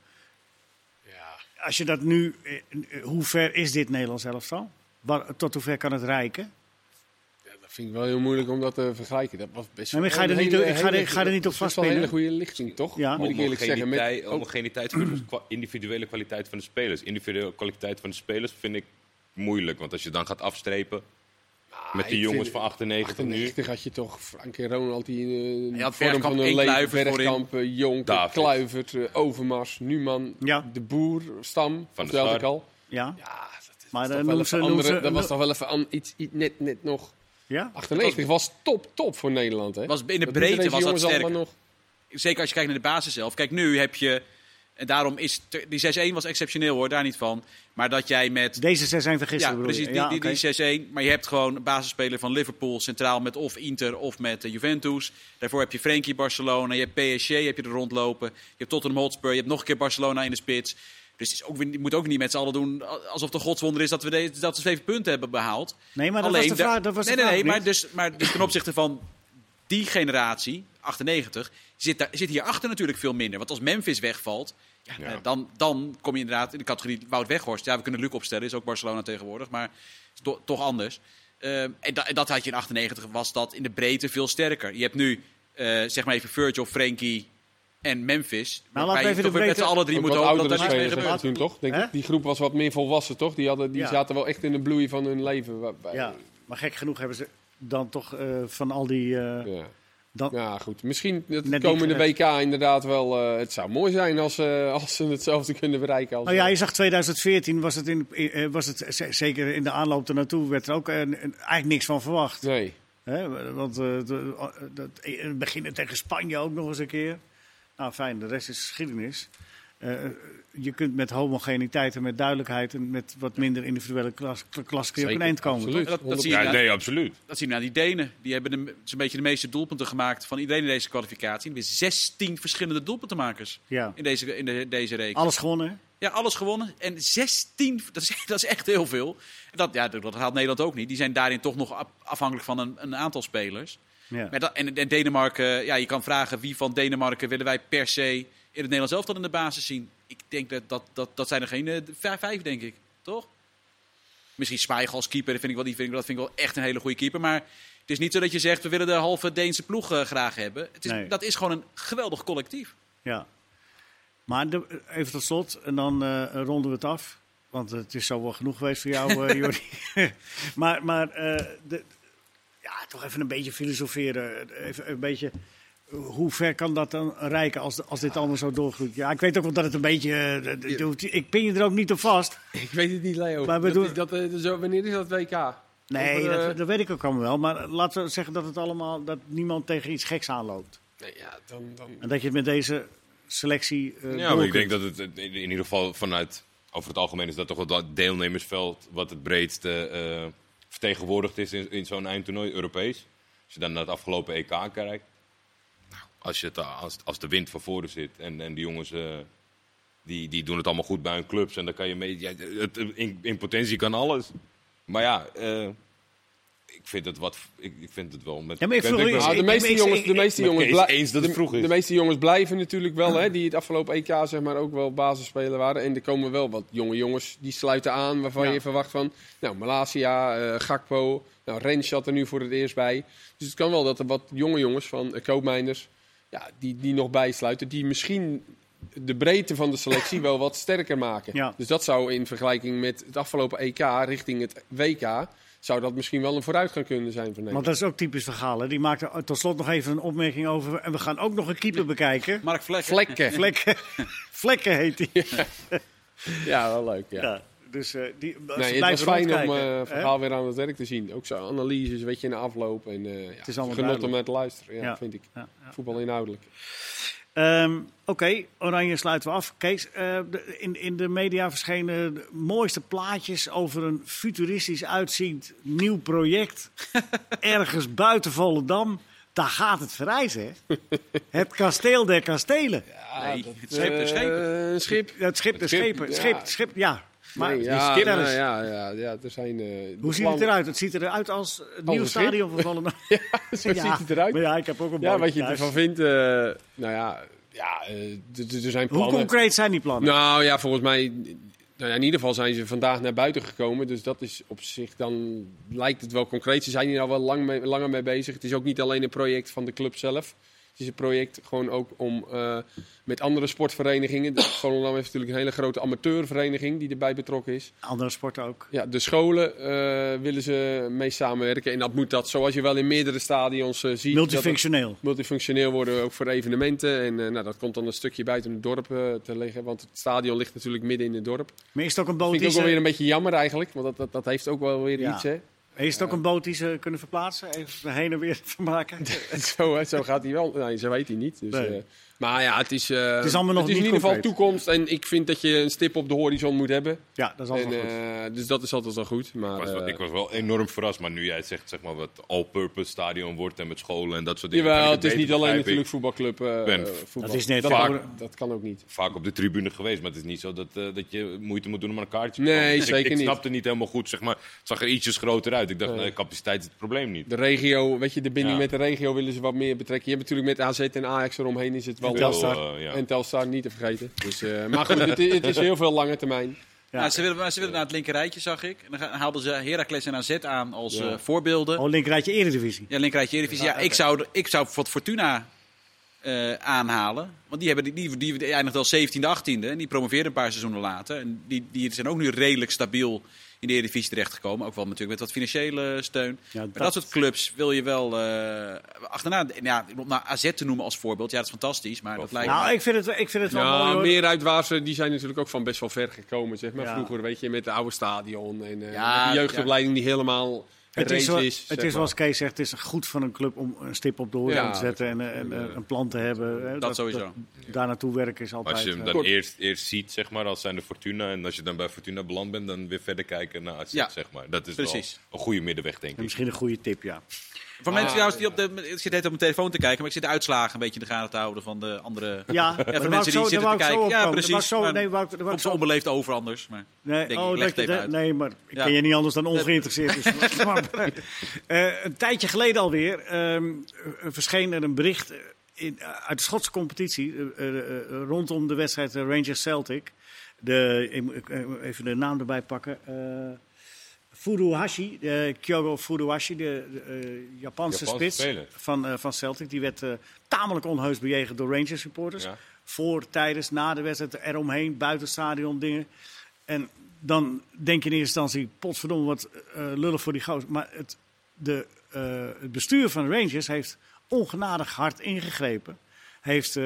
Speaker 2: Ja. Als je dat nu... Hoe ver is dit Nederlands elftal? Tot hoe ver kan het reiken?
Speaker 5: Ja, dat vind ik wel heel moeilijk om dat te vergelijken. Dat was best
Speaker 2: ga je er niet op vastpinnen?
Speaker 5: Dat is wel een hele goede lichting, toch?
Speaker 3: Ja. Moet ik eerlijk zeggen. Homogeniteit van de individuele kwaliteit van de spelers. Individuele kwaliteit van de spelers vind ik moeilijk. Want als je dan gaat afstrepen... Met die jongens van 98
Speaker 5: had je toch Frank en Ronald die in de vorm van een leven. Bergkamp, Jonk, Kluivert, Overmars, Numan, De Boer, Stam.
Speaker 3: Van de Sar.
Speaker 5: Al.
Speaker 2: Ja.
Speaker 5: Maar dat was toch wel even iets net nog. Ja? 98 was top voor Nederland. Hè?
Speaker 4: In de breedte was dat sterk. Zeker als je kijkt naar de basis zelf. Kijk, nu heb je... En daarom is... Die 6-1 was exceptioneel hoor, daar niet van. Maar dat jij met...
Speaker 2: Deze 6-1 vergisten.
Speaker 4: Ja, precies. Die 6-1. Maar je hebt gewoon een basisspeler van Liverpool centraal met of Inter of met Juventus. Daarvoor heb je Frenkie Barcelona. Je hebt PSG, heb je er rondlopen. Je hebt Tottenham Hotspur. Je hebt nog een keer Barcelona in de spits. Dus je moet ook niet met z'n allen doen alsof het wonder is dat we 7 punten hebben behaald.
Speaker 2: Nee, maar dat was de vraag.
Speaker 4: Nee, maar dus ten opzichte van die generatie, 98, zit hierachter natuurlijk veel minder. Want als Memphis wegvalt, dan kom je inderdaad in de categorie Wout Weghorst. Ja, we kunnen Luc opstellen, is ook Barcelona tegenwoordig, maar is toch anders. En dat had je in 98, was dat in de breedte veel sterker. Je hebt nu, zeg maar even Virgil, Frenkie en Memphis.
Speaker 2: Nou, laten we even de breedte...
Speaker 4: Met z'n allen 3 moeten hopen dat daar niks mee gebeurt.
Speaker 5: Toen, toch? Denk ik. Die groep was wat meer volwassen, toch? Die zaten wel echt in de bloei van hun leven.
Speaker 2: Ja, maar gek genoeg hebben ze dan toch van al die...
Speaker 5: Ja, goed. Misschien het komende WK inderdaad wel... het zou mooi zijn als ze hetzelfde kunnen bereiken. Als
Speaker 2: je zag 2014 was het zeker in de aanloop ernaartoe... werd er ook eigenlijk niks van verwacht.
Speaker 5: Nee.
Speaker 2: Want het beginnen tegen Spanje ook nog eens een keer. Nou fijn, de rest is geschiedenis. Je kunt met homogeniteit en met duidelijkheid en met wat minder individuele klasse kun je ook een eind komen.
Speaker 3: Absoluut. Absoluut.
Speaker 4: Dat zien we aan die Denen. Die hebben zo'n beetje de meeste doelpunten gemaakt van iedereen in deze kwalificatie. Er zijn 16 verschillende doelpuntenmakers in deze reeks.
Speaker 2: Alles gewonnen, hè?
Speaker 4: Ja, alles gewonnen. En 16, dat is echt heel veel. Dat haalt Nederland ook niet. Die zijn daarin toch nog afhankelijk van een aantal spelers. Ja. En Denemarken, je kan vragen wie van Denemarken willen wij per se in het Nederlands elftal in de basis zien. Ik denk dat zijn er geen 5, denk ik. Toch? Misschien Schmeichel als keeper, dat vind ik wel echt een hele goede keeper. Maar het is niet zo dat je zegt, we willen de halve Deense ploeg graag hebben. Dat is gewoon een geweldig collectief.
Speaker 2: Ja. Maar even tot slot, en dan ronden we het af. Want het is zo wel genoeg geweest voor jou, Jordi. maar toch even een beetje filosoferen. Even een beetje... Hoe ver kan dat dan reiken als dit allemaal zo doorgroeit? Ja, ik weet ook wel dat het een beetje... ik pin je er ook niet op vast.
Speaker 5: Ik weet het niet, Leo. Maar wanneer is dat WK?
Speaker 2: Nee, dat weet ik ook allemaal wel. Maar laten we zeggen dat niemand tegen iets geks aanloopt.
Speaker 5: Nee, ja, dan...
Speaker 2: En dat je het met deze selectie...
Speaker 3: maar ik denk dat het in ieder geval over het algemeen is dat toch wel dat deelnemersveld wat het breedste vertegenwoordigd is in zo'n eindtoernooi, Europees. Als je dan naar het afgelopen EK kijkt. Als de wind van voren zit en die jongens die doen het allemaal goed bij hun clubs en dan kan je mee. Ja, in potentie kan alles. Maar ja, ik vind het wel met.
Speaker 5: Ja, maar de meeste jongens blijven natuurlijk wel, hè, die het afgelopen EK zeg maar ook wel basisspeler waren. En er komen wel wat jonge jongens die sluiten aan waarvan je verwacht van, nou Malasia, Gakpo, nou Rens zat er nu voor het eerst bij. Dus het kan wel dat er wat jonge jongens van Koopmeiners, die nog bijsluiten, die misschien de breedte van de selectie wel wat sterker maken. Ja. Dus dat zou in vergelijking met het afgelopen EK richting het WK, zou dat misschien wel een vooruitgang kunnen zijn voor Nederland.
Speaker 2: Want dat is ook typisch van Gaal. Hè? Die maakte tot slot nog even een opmerking over. En we gaan ook nog een keeper bekijken.
Speaker 4: Mark Vlekken.
Speaker 2: Vlekken heet hij.
Speaker 5: Ja, wel leuk. Ja.
Speaker 2: Dus
Speaker 5: het was fijn om Gaal weer aan het werk te zien. Ook zo analyses, weet je, in de afloop. En het is allemaal genoten met luisteren, vind ik. Ja. Voetbal inhoudelijk.
Speaker 2: Oké, Oranje sluiten we af. Kees, in de media verschenen de mooiste plaatjes over een futuristisch uitziend nieuw project. Ergens buiten Volendam. Daar gaat het verrijzen, hè? Het kasteel der kastelen.
Speaker 4: Ja, het schip der schepen.
Speaker 2: Het schip der schepen. Schip, ja. Maar
Speaker 5: nee, er zijn...
Speaker 2: hoe ziet het eruit? Het ziet eruit als het nieuwe stadion van Volendam.
Speaker 5: Ja, zo ziet het eruit.
Speaker 2: Maar ja, ik heb ook een
Speaker 5: wat je ervan vindt... er zijn plannen.
Speaker 2: Hoe concreet zijn die plannen?
Speaker 5: Nou ja, volgens mij... in ieder geval zijn ze vandaag naar buiten gekomen. Dus dat is op zich dan... lijkt het wel concreet. Ze zijn hier al wel langer mee bezig. Het is ook niet alleen een project van de club zelf. Het is een project gewoon ook om met andere sportverenigingen... Volendam heeft natuurlijk een hele grote amateurvereniging die erbij betrokken is.
Speaker 2: Andere sporten ook.
Speaker 5: Ja, de scholen willen ze mee samenwerken. En dat moet zoals je wel in meerdere stadions ziet...
Speaker 2: Multifunctioneel.
Speaker 5: Multifunctioneel worden ook voor evenementen. En dat komt dan een stukje buiten het dorp te liggen. Want het stadion ligt natuurlijk midden in het dorp.
Speaker 2: Maar is het ook een boot
Speaker 5: vind ik ook wel weer een beetje jammer eigenlijk. Want dat heeft ook wel weer iets, hè.
Speaker 2: Is het ook een boot die ze kunnen verplaatsen? Even heen en weer vermaken?
Speaker 5: Zo gaat hij wel. Nee, zo weet hij niet. Dus,
Speaker 2: nee.
Speaker 5: Maar ja, het is
Speaker 2: allemaal nog
Speaker 5: het is in ieder geval toekomst. En ik vind dat je een stip op de horizon moet hebben.
Speaker 2: Ja, dat is altijd goed.
Speaker 5: Dus dat is altijd wel goed. Maar,
Speaker 3: ik was wel enorm verrast. Maar nu jij zegt, zeg maar, wat all-purpose stadion wordt en met scholen en dat soort dingen.
Speaker 5: Jawel, het is niet alleen natuurlijk voetbalclub.
Speaker 3: Voetbal.
Speaker 2: Dat is net
Speaker 5: dat kan ook niet.
Speaker 3: Vaak op de tribune geweest. Maar het is niet zo dat je moeite moet doen om een kaartje
Speaker 5: te komen. Nee, zeker niet.
Speaker 3: Ik snapte niet helemaal goed. Zeg maar, het zag er ietsjes groter uit. Ik dacht, nee, capaciteit is het probleem niet.
Speaker 5: De regio, weet je, de binding met de regio willen ze wat meer betrekken. Je hebt natuurlijk met AZ en Ajax eromheen is het wel... En Telstar niet te vergeten. Dus, maar goed, het is heel veel lange termijn.
Speaker 4: Ja. Nou, ze willen naar het linkerrijtje, zag ik. En dan haalden ze Heracles en AZ aan als voorbeelden.
Speaker 2: Oh, linkerrijtje Eredivisie.
Speaker 4: Ja, linkerrijtje Eredivisie. Ja, ik zou voor Fortuna aanhalen. Want die eindigt al 17e, 18e. En die promoveerden een paar seizoenen later. En die zijn ook nu redelijk stabiel in de Eredivisie terechtgekomen. Ook wel natuurlijk met wat financiële steun. Ja, dat soort clubs wil je wel achterna... Ja, om naar AZ te noemen als voorbeeld. Ja, dat is fantastisch. Maar dat lijkt
Speaker 2: ik vind het wel mooi, hoor.
Speaker 5: Meer uitwaartsen, die zijn natuurlijk ook van best wel ver gekomen. Zeg maar. Ja. Vroeger, weet je, met de oude stadion. En met de jeugdopleiding die helemaal... Het
Speaker 2: is zoals Kees zegt, het is goed van een club om een stip op de horizon te zetten en een plan te hebben.
Speaker 4: Dat sowieso.
Speaker 2: Daar naartoe werken is altijd...
Speaker 3: Als je hem dan eerst ziet, zeg maar, als zijn de Fortuna. En als je dan bij Fortuna beland bent, dan weer verder kijken naar AZ, zeg maar. Dat is wel een goede middenweg, denk ik.
Speaker 2: Misschien een goede tip, ja.
Speaker 4: Voor mensen trouwens die ik zit net op mijn telefoon te kijken, maar ik zit de uitslagen een beetje in de gaten te houden van de andere...
Speaker 2: Ja,
Speaker 4: voor de mensen die zitten te kijken. Ja, precies.
Speaker 2: Komt
Speaker 4: zo onbeleefd over anders. Maar
Speaker 2: nee, maar ik ken je niet anders dan ongeïnteresseerd. Dus, een tijdje geleden alweer verscheen er een bericht uit de Schotse competitie rondom de wedstrijd Rangers-Celtic. Even de naam erbij pakken. Furuhashi, Kyogo Furuhashi, de Japanse spits van Celtic. Die werd tamelijk onheus bejegend door Rangers supporters. Ja. Voor, tijdens, na de wedstrijd, eromheen, buitenstadion dingen. En dan denk je in eerste instantie, potverdomme wat lullig voor die gozer. Maar het bestuur van de Rangers heeft ongenadig hard ingegrepen. Heeft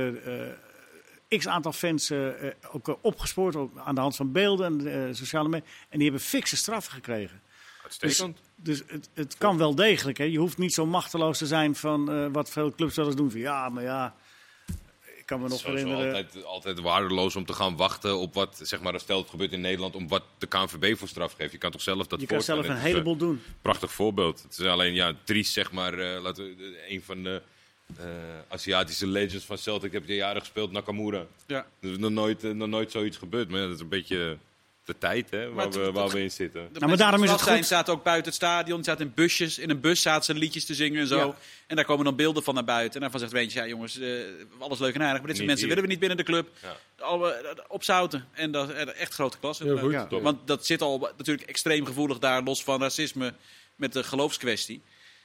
Speaker 2: x aantal fans ook opgespoord, ook aan de hand van beelden en sociale media. En die hebben fikse straffen gekregen. Dus het kan wel degelijk. Hè. Je hoeft niet zo machteloos te zijn van wat veel clubs wel eens doen. Van, ja, maar ja, ik kan me nog herinneren...
Speaker 3: Altijd waardeloos om te gaan wachten op wat, zeg maar, stel het gebeurt in Nederland, om wat de KNVB voor straf geeft. Je kan toch zelf dat
Speaker 2: kan zelf een heleboel doen.
Speaker 3: Prachtig voorbeeld. Het is alleen, triest, zeg maar, een van de... Aziatische legends van Celtic heb je jaren gespeeld, Nakamura. Ja. Er is nog nooit zoiets gebeurd, maar dat is een beetje de tijd waar we in zitten.
Speaker 4: Maar daarom is het goed. Zaten ook buiten het stadion, zaten in busjes, in een bus zaten ze liedjes te zingen en zo. Ja. En daar komen dan beelden van naar buiten. En daarvan zegt Rangers, ja jongens, alles leuk en aardig, maar dit soort mensen willen we niet binnen de club. Ja. Opzouten. En dat is echt grote klasse. Ja, want dat zit al natuurlijk extreem gevoelig daar, los van racisme met de geloofskwestie.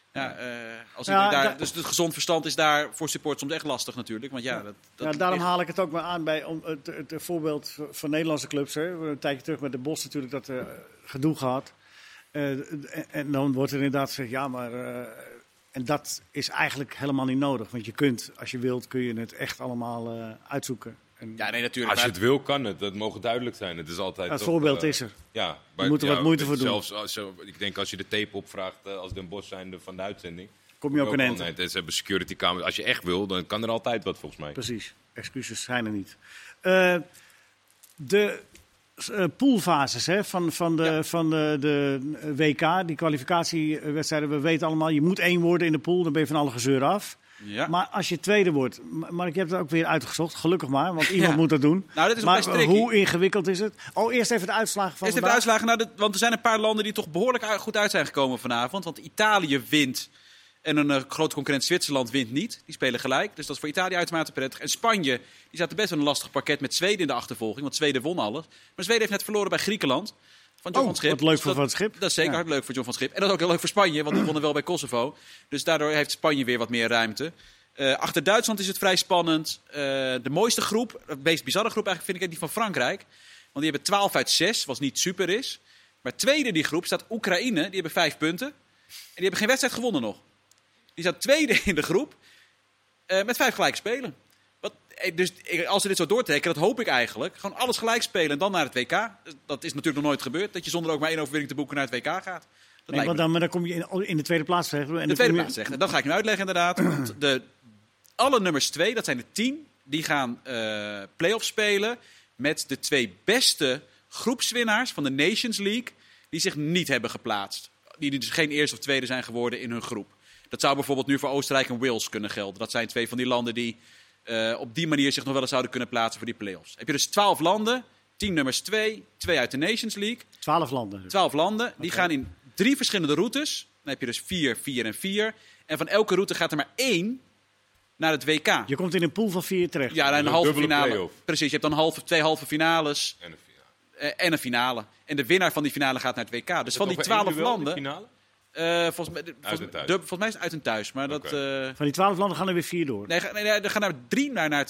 Speaker 4: Dus het gezond verstand is daar voor support soms echt lastig natuurlijk. Want
Speaker 2: daarom haal ik het ook maar aan bij het voorbeeld van Nederlandse clubs. Hè. Een tijdje terug met de Bos natuurlijk dat gedoe gehad. En dan wordt er inderdaad gezegd, ja maar... en dat is eigenlijk helemaal niet nodig. Want je kunt, als je wilt, kun je het echt allemaal uitzoeken.
Speaker 4: Natuurlijk.
Speaker 3: Als je het wil, kan het. Dat mogen duidelijk zijn. Het is altijd.
Speaker 2: Het voorbeeld is er.
Speaker 3: Ja,
Speaker 2: maar je moet er wat moeite voor doen.
Speaker 3: Ik denk als je de tape opvraagt als Den Bosch zijnde van de uitzending.
Speaker 2: Kom je ook een eind.
Speaker 3: Ze hebben security camera. Als je echt wil, dan kan er altijd wat volgens mij.
Speaker 2: Precies. Excuses zijn er niet. poolfases van de WK, die kwalificatiewedstrijden. We weten allemaal, je moet 1 worden in de pool, dan ben je van alle gezeur af. Ja. Maar als je tweede wordt, maar ik heb het ook weer uitgezocht, gelukkig maar, want iemand moet dat doen.
Speaker 4: Nou, dat is
Speaker 2: maar hoe ingewikkeld is het? Eerst even de uitslagen van vandaag.
Speaker 4: Want er zijn een paar landen die toch behoorlijk goed uit zijn gekomen vanavond. Want Italië wint en een grote concurrent Zwitserland wint niet. Die spelen gelijk, dus dat is voor Italië uitermate prettig. En Spanje, die zaten best wel een lastig pakket met Zweden in de achtervolging, want Zweden won alles. Maar Zweden heeft net verloren bij Griekenland. Van John van Schip.
Speaker 2: Wat leuk voor Van Schip.
Speaker 4: Dat is zeker hard leuk voor John van Schip. En dat is ook heel leuk voor Spanje, want die wonnen wel bij Kosovo. Dus daardoor heeft Spanje weer wat meer ruimte. Achter Duitsland is het vrij spannend. De mooiste groep, de meest bizarre groep eigenlijk vind ik die van Frankrijk. Want die hebben 12 uit 6, wat niet super is. Maar tweede in die groep staat Oekraïne, die hebben 5 punten. En die hebben geen wedstrijd gewonnen nog. Die staat tweede in de groep met 5 gelijke spelen. Dus als ze dit zo doortrekken, dat hoop ik eigenlijk. Gewoon alles gelijk spelen en dan naar het WK. Dat is natuurlijk nog nooit gebeurd. Dat je zonder ook maar 1 overwinning te boeken naar het WK gaat.
Speaker 2: Maar dan kom je in de tweede plaats terecht.
Speaker 4: In de tweede plaats terecht. En dat ga ik nu uitleggen inderdaad. Want alle nummers 2, dat zijn de 10, die gaan play-offs spelen met de 2 beste groepswinnaars van de Nations League die zich niet hebben geplaatst. Die dus geen eerste of tweede zijn geworden in hun groep. Dat zou bijvoorbeeld nu voor Oostenrijk en Wales kunnen gelden. Dat zijn 2 van die landen die op die manier zich nog wel eens zouden kunnen plaatsen voor die play-offs. Heb je dus 12 landen, 10 nummers 2, 2 uit de Nations League.
Speaker 2: 12 landen.
Speaker 4: 12 landen, die gaan in 3 verschillende routes. Dan heb je dus 4, 4 en 4. En van elke route gaat er maar 1 naar het WK.
Speaker 2: Je komt in een pool van 4 terecht.
Speaker 4: Ja, een halve finale. Play-off. Precies, je hebt dan 2 halve finales. En een finale. En de winnaar van die finale gaat naar het WK. Dus van die 12 landen...
Speaker 3: finale?
Speaker 4: Volgens mij is het uit en thuis. Maar dat,
Speaker 2: van die 12 landen gaan er weer 4 door?
Speaker 4: Nee, er gaan er 3 maar naar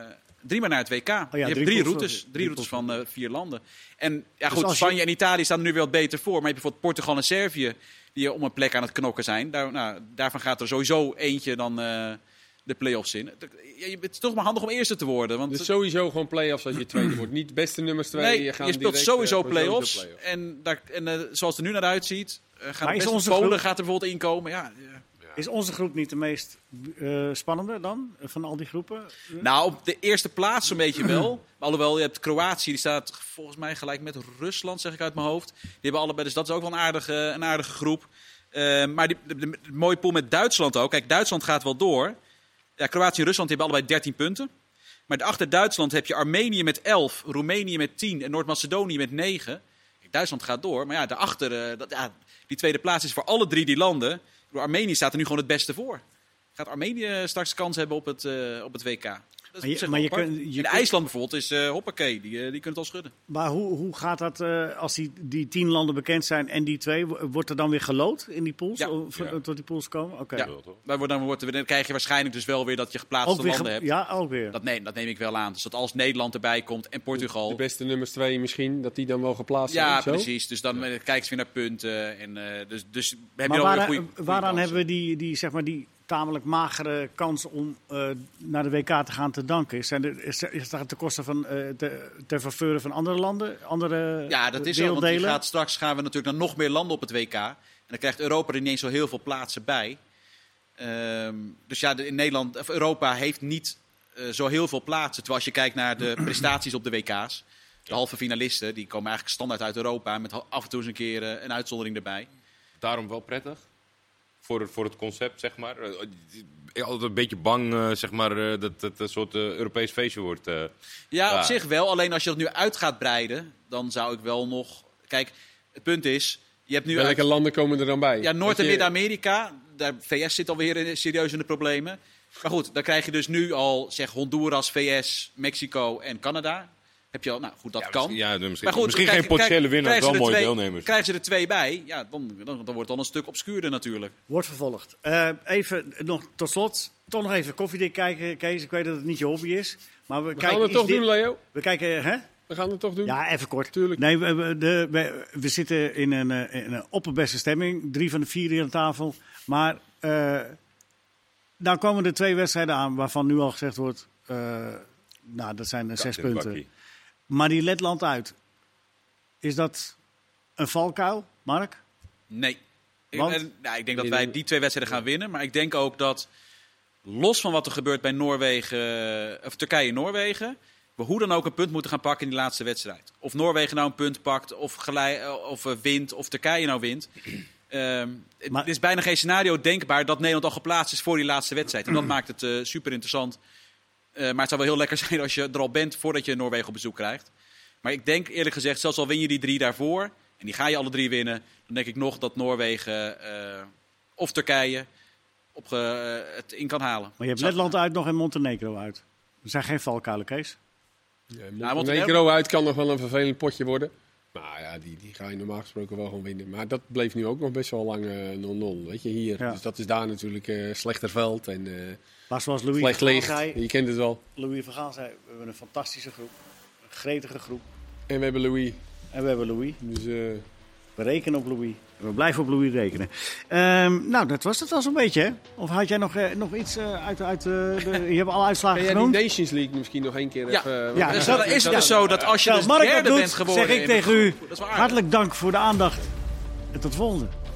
Speaker 4: het WK. Je hebt 3 routes van 4 landen. En ja, goed, Spanje en Italië staan er nu weer wat beter voor. Maar je hebt bijvoorbeeld Portugal en Servië die om een plek aan het knokken zijn. Daarvan gaat er sowieso eentje dan de play-offs in. Het is toch maar handig om eerste te worden. Want
Speaker 5: dus sowieso gewoon play-offs als je tweede wordt. Niet beste nummers 2.
Speaker 4: Nee, je speelt direct, sowieso play-offs. En zoals het er nu naar uitziet... Polen gaat er bijvoorbeeld inkomen. Ja.
Speaker 2: Is onze groep niet de meest spannende dan, van al die groepen?
Speaker 4: Nou, op de eerste plaats zo'n beetje wel. Alhoewel, je hebt Kroatië, die staat volgens mij gelijk met Rusland, zeg ik uit mijn hoofd. Die hebben allebei, dus dat is ook wel een aardige groep. Maar de mooie pool met Duitsland ook. Kijk, Duitsland gaat wel door. Ja, Kroatië en Rusland hebben allebei 13 punten. Maar achter Duitsland heb je Armenië met 11, Roemenië met 10 en Noord-Macedonië met 9. Duitsland gaat door, maar ja, daarachter... die tweede plaats is voor alle 3 die landen. Armenië staat er nu gewoon het beste voor. Gaat Armenië straks kans hebben op het WK? En IJsland bijvoorbeeld is hoppakee, die kunnen het al schudden.
Speaker 2: Maar hoe gaat dat als die 10 landen bekend zijn en die 2? Wordt er dan weer geloot in die pools? Tot die pools komen? Okay.
Speaker 4: Ja, dan krijg je waarschijnlijk dus wel weer dat je geplaatste landen hebt.
Speaker 2: Ja, ook weer.
Speaker 4: Dat neem ik wel aan. Dus dat als Nederland erbij komt en Portugal...
Speaker 5: De beste nummers 2 misschien, dat die dan wel geplaatst zijn?
Speaker 4: Ja, precies. Dus dan kijken ze weer naar punten. En, dus heb je
Speaker 2: maar
Speaker 4: al weer
Speaker 2: waaraan hebben we die tamelijk magere kans om naar de WK te gaan te danken? Is dat ten koste van ter faveur van andere landen?
Speaker 4: Ja, dat is wel. Want straks gaan we natuurlijk naar nog meer landen op het WK. En dan krijgt Europa er niet eens zo heel veel plaatsen bij. Dus ja, in Nederland, of Europa heeft niet zo heel veel plaatsen. Terwijl als je kijkt naar de prestaties op de WK's. De halve finalisten, die komen eigenlijk standaard uit Europa. Met af en toe eens een keer een uitzondering erbij.
Speaker 3: Daarom wel prettig? Voor het concept, zeg maar. Altijd een beetje bang, zeg maar, dat het een soort Europees feestje wordt.
Speaker 4: Op zich wel. Alleen als je dat nu uit gaat breiden, dan zou ik wel nog... Kijk, het punt is... Je hebt nu
Speaker 5: welke landen komen er dan bij?
Speaker 4: Ja, Noord- en Midden-Amerika. De VS zit alweer serieus in de problemen. Maar goed, dan krijg je dus nu al, zeg, Honduras, VS, Mexico en Canada. Heb je al, nou goed, dat kan.
Speaker 3: Maar goed, misschien geen potentiële winnaar, wel mooie deelnemers.
Speaker 4: Krijgen ze er 2 bij, ja, dan wordt het al een stuk obscuurder natuurlijk.
Speaker 2: Wordt vervolgd. Even nog tot slot, toch nog even koffiedik kijken, Kees. Ik weet dat het niet je hobby is. Maar we
Speaker 5: gaan het toch doen, Leo?
Speaker 2: We kijken, hè?
Speaker 5: We gaan het toch doen?
Speaker 2: Ja, even kort.
Speaker 5: Tuurlijk.
Speaker 2: Nee, we zitten in een opperbeste stemming. 3 van de 4 hier aan tafel. Maar nou komen er 2 wedstrijden aan waarvan nu al gezegd wordt... dat zijn 6 punten. Bakkie. Maar die Letland uit. Is dat een valkuil, Mark?
Speaker 4: Nee. Ik denk dat wij die 2 wedstrijden gaan winnen. Maar ik denk ook dat, los van wat er gebeurt bij Turkije-Noorwegen... we hoe dan ook een punt moeten gaan pakken in die laatste wedstrijd. Of Noorwegen nou een punt pakt, of wint, of Turkije nou wint. Het is bijna geen scenario denkbaar dat Nederland al geplaatst is voor die laatste wedstrijd. En dat maakt het super interessant. Maar het zou wel heel lekker zijn als je er al bent voordat je Noorwegen op bezoek krijgt. Maar ik denk eerlijk gezegd, zelfs al win je die 3 daarvoor, en die ga je alle 3 winnen, dan denk ik nog dat Noorwegen of Turkije het in kan halen.
Speaker 2: Maar je hebt Letland uit nog en Montenegro uit. Er zijn geen valkuilen, Kees.
Speaker 5: Ja, Montenegro uit kan nog wel een vervelend potje worden. Maar ja, die ga je normaal gesproken wel gewoon winnen. Maar dat bleef nu ook nog best wel lang 0-0. Weet je, hier. Ja. Dus dat is daar natuurlijk slechter veld. En,
Speaker 2: maar zoals Louis
Speaker 5: slecht licht. Je kent het wel.
Speaker 2: Louis van Gaal zei, we hebben een fantastische groep. Een gretige groep.
Speaker 5: En we hebben Louis.
Speaker 2: Dus we rekenen op Louis. We blijven op Louis rekenen. Nou, dat was het wel zo'n beetje, hè? Of had jij nog iets uit je hebt alle uitslagen genoemd?
Speaker 5: Die Nations League misschien nog één keer even...
Speaker 4: Ja, dus dan is het dus zo dat als je dus
Speaker 2: Mark
Speaker 4: derde bent geworden...
Speaker 2: zeg ik tegen u, hartelijk dank voor de aandacht. En tot volgende.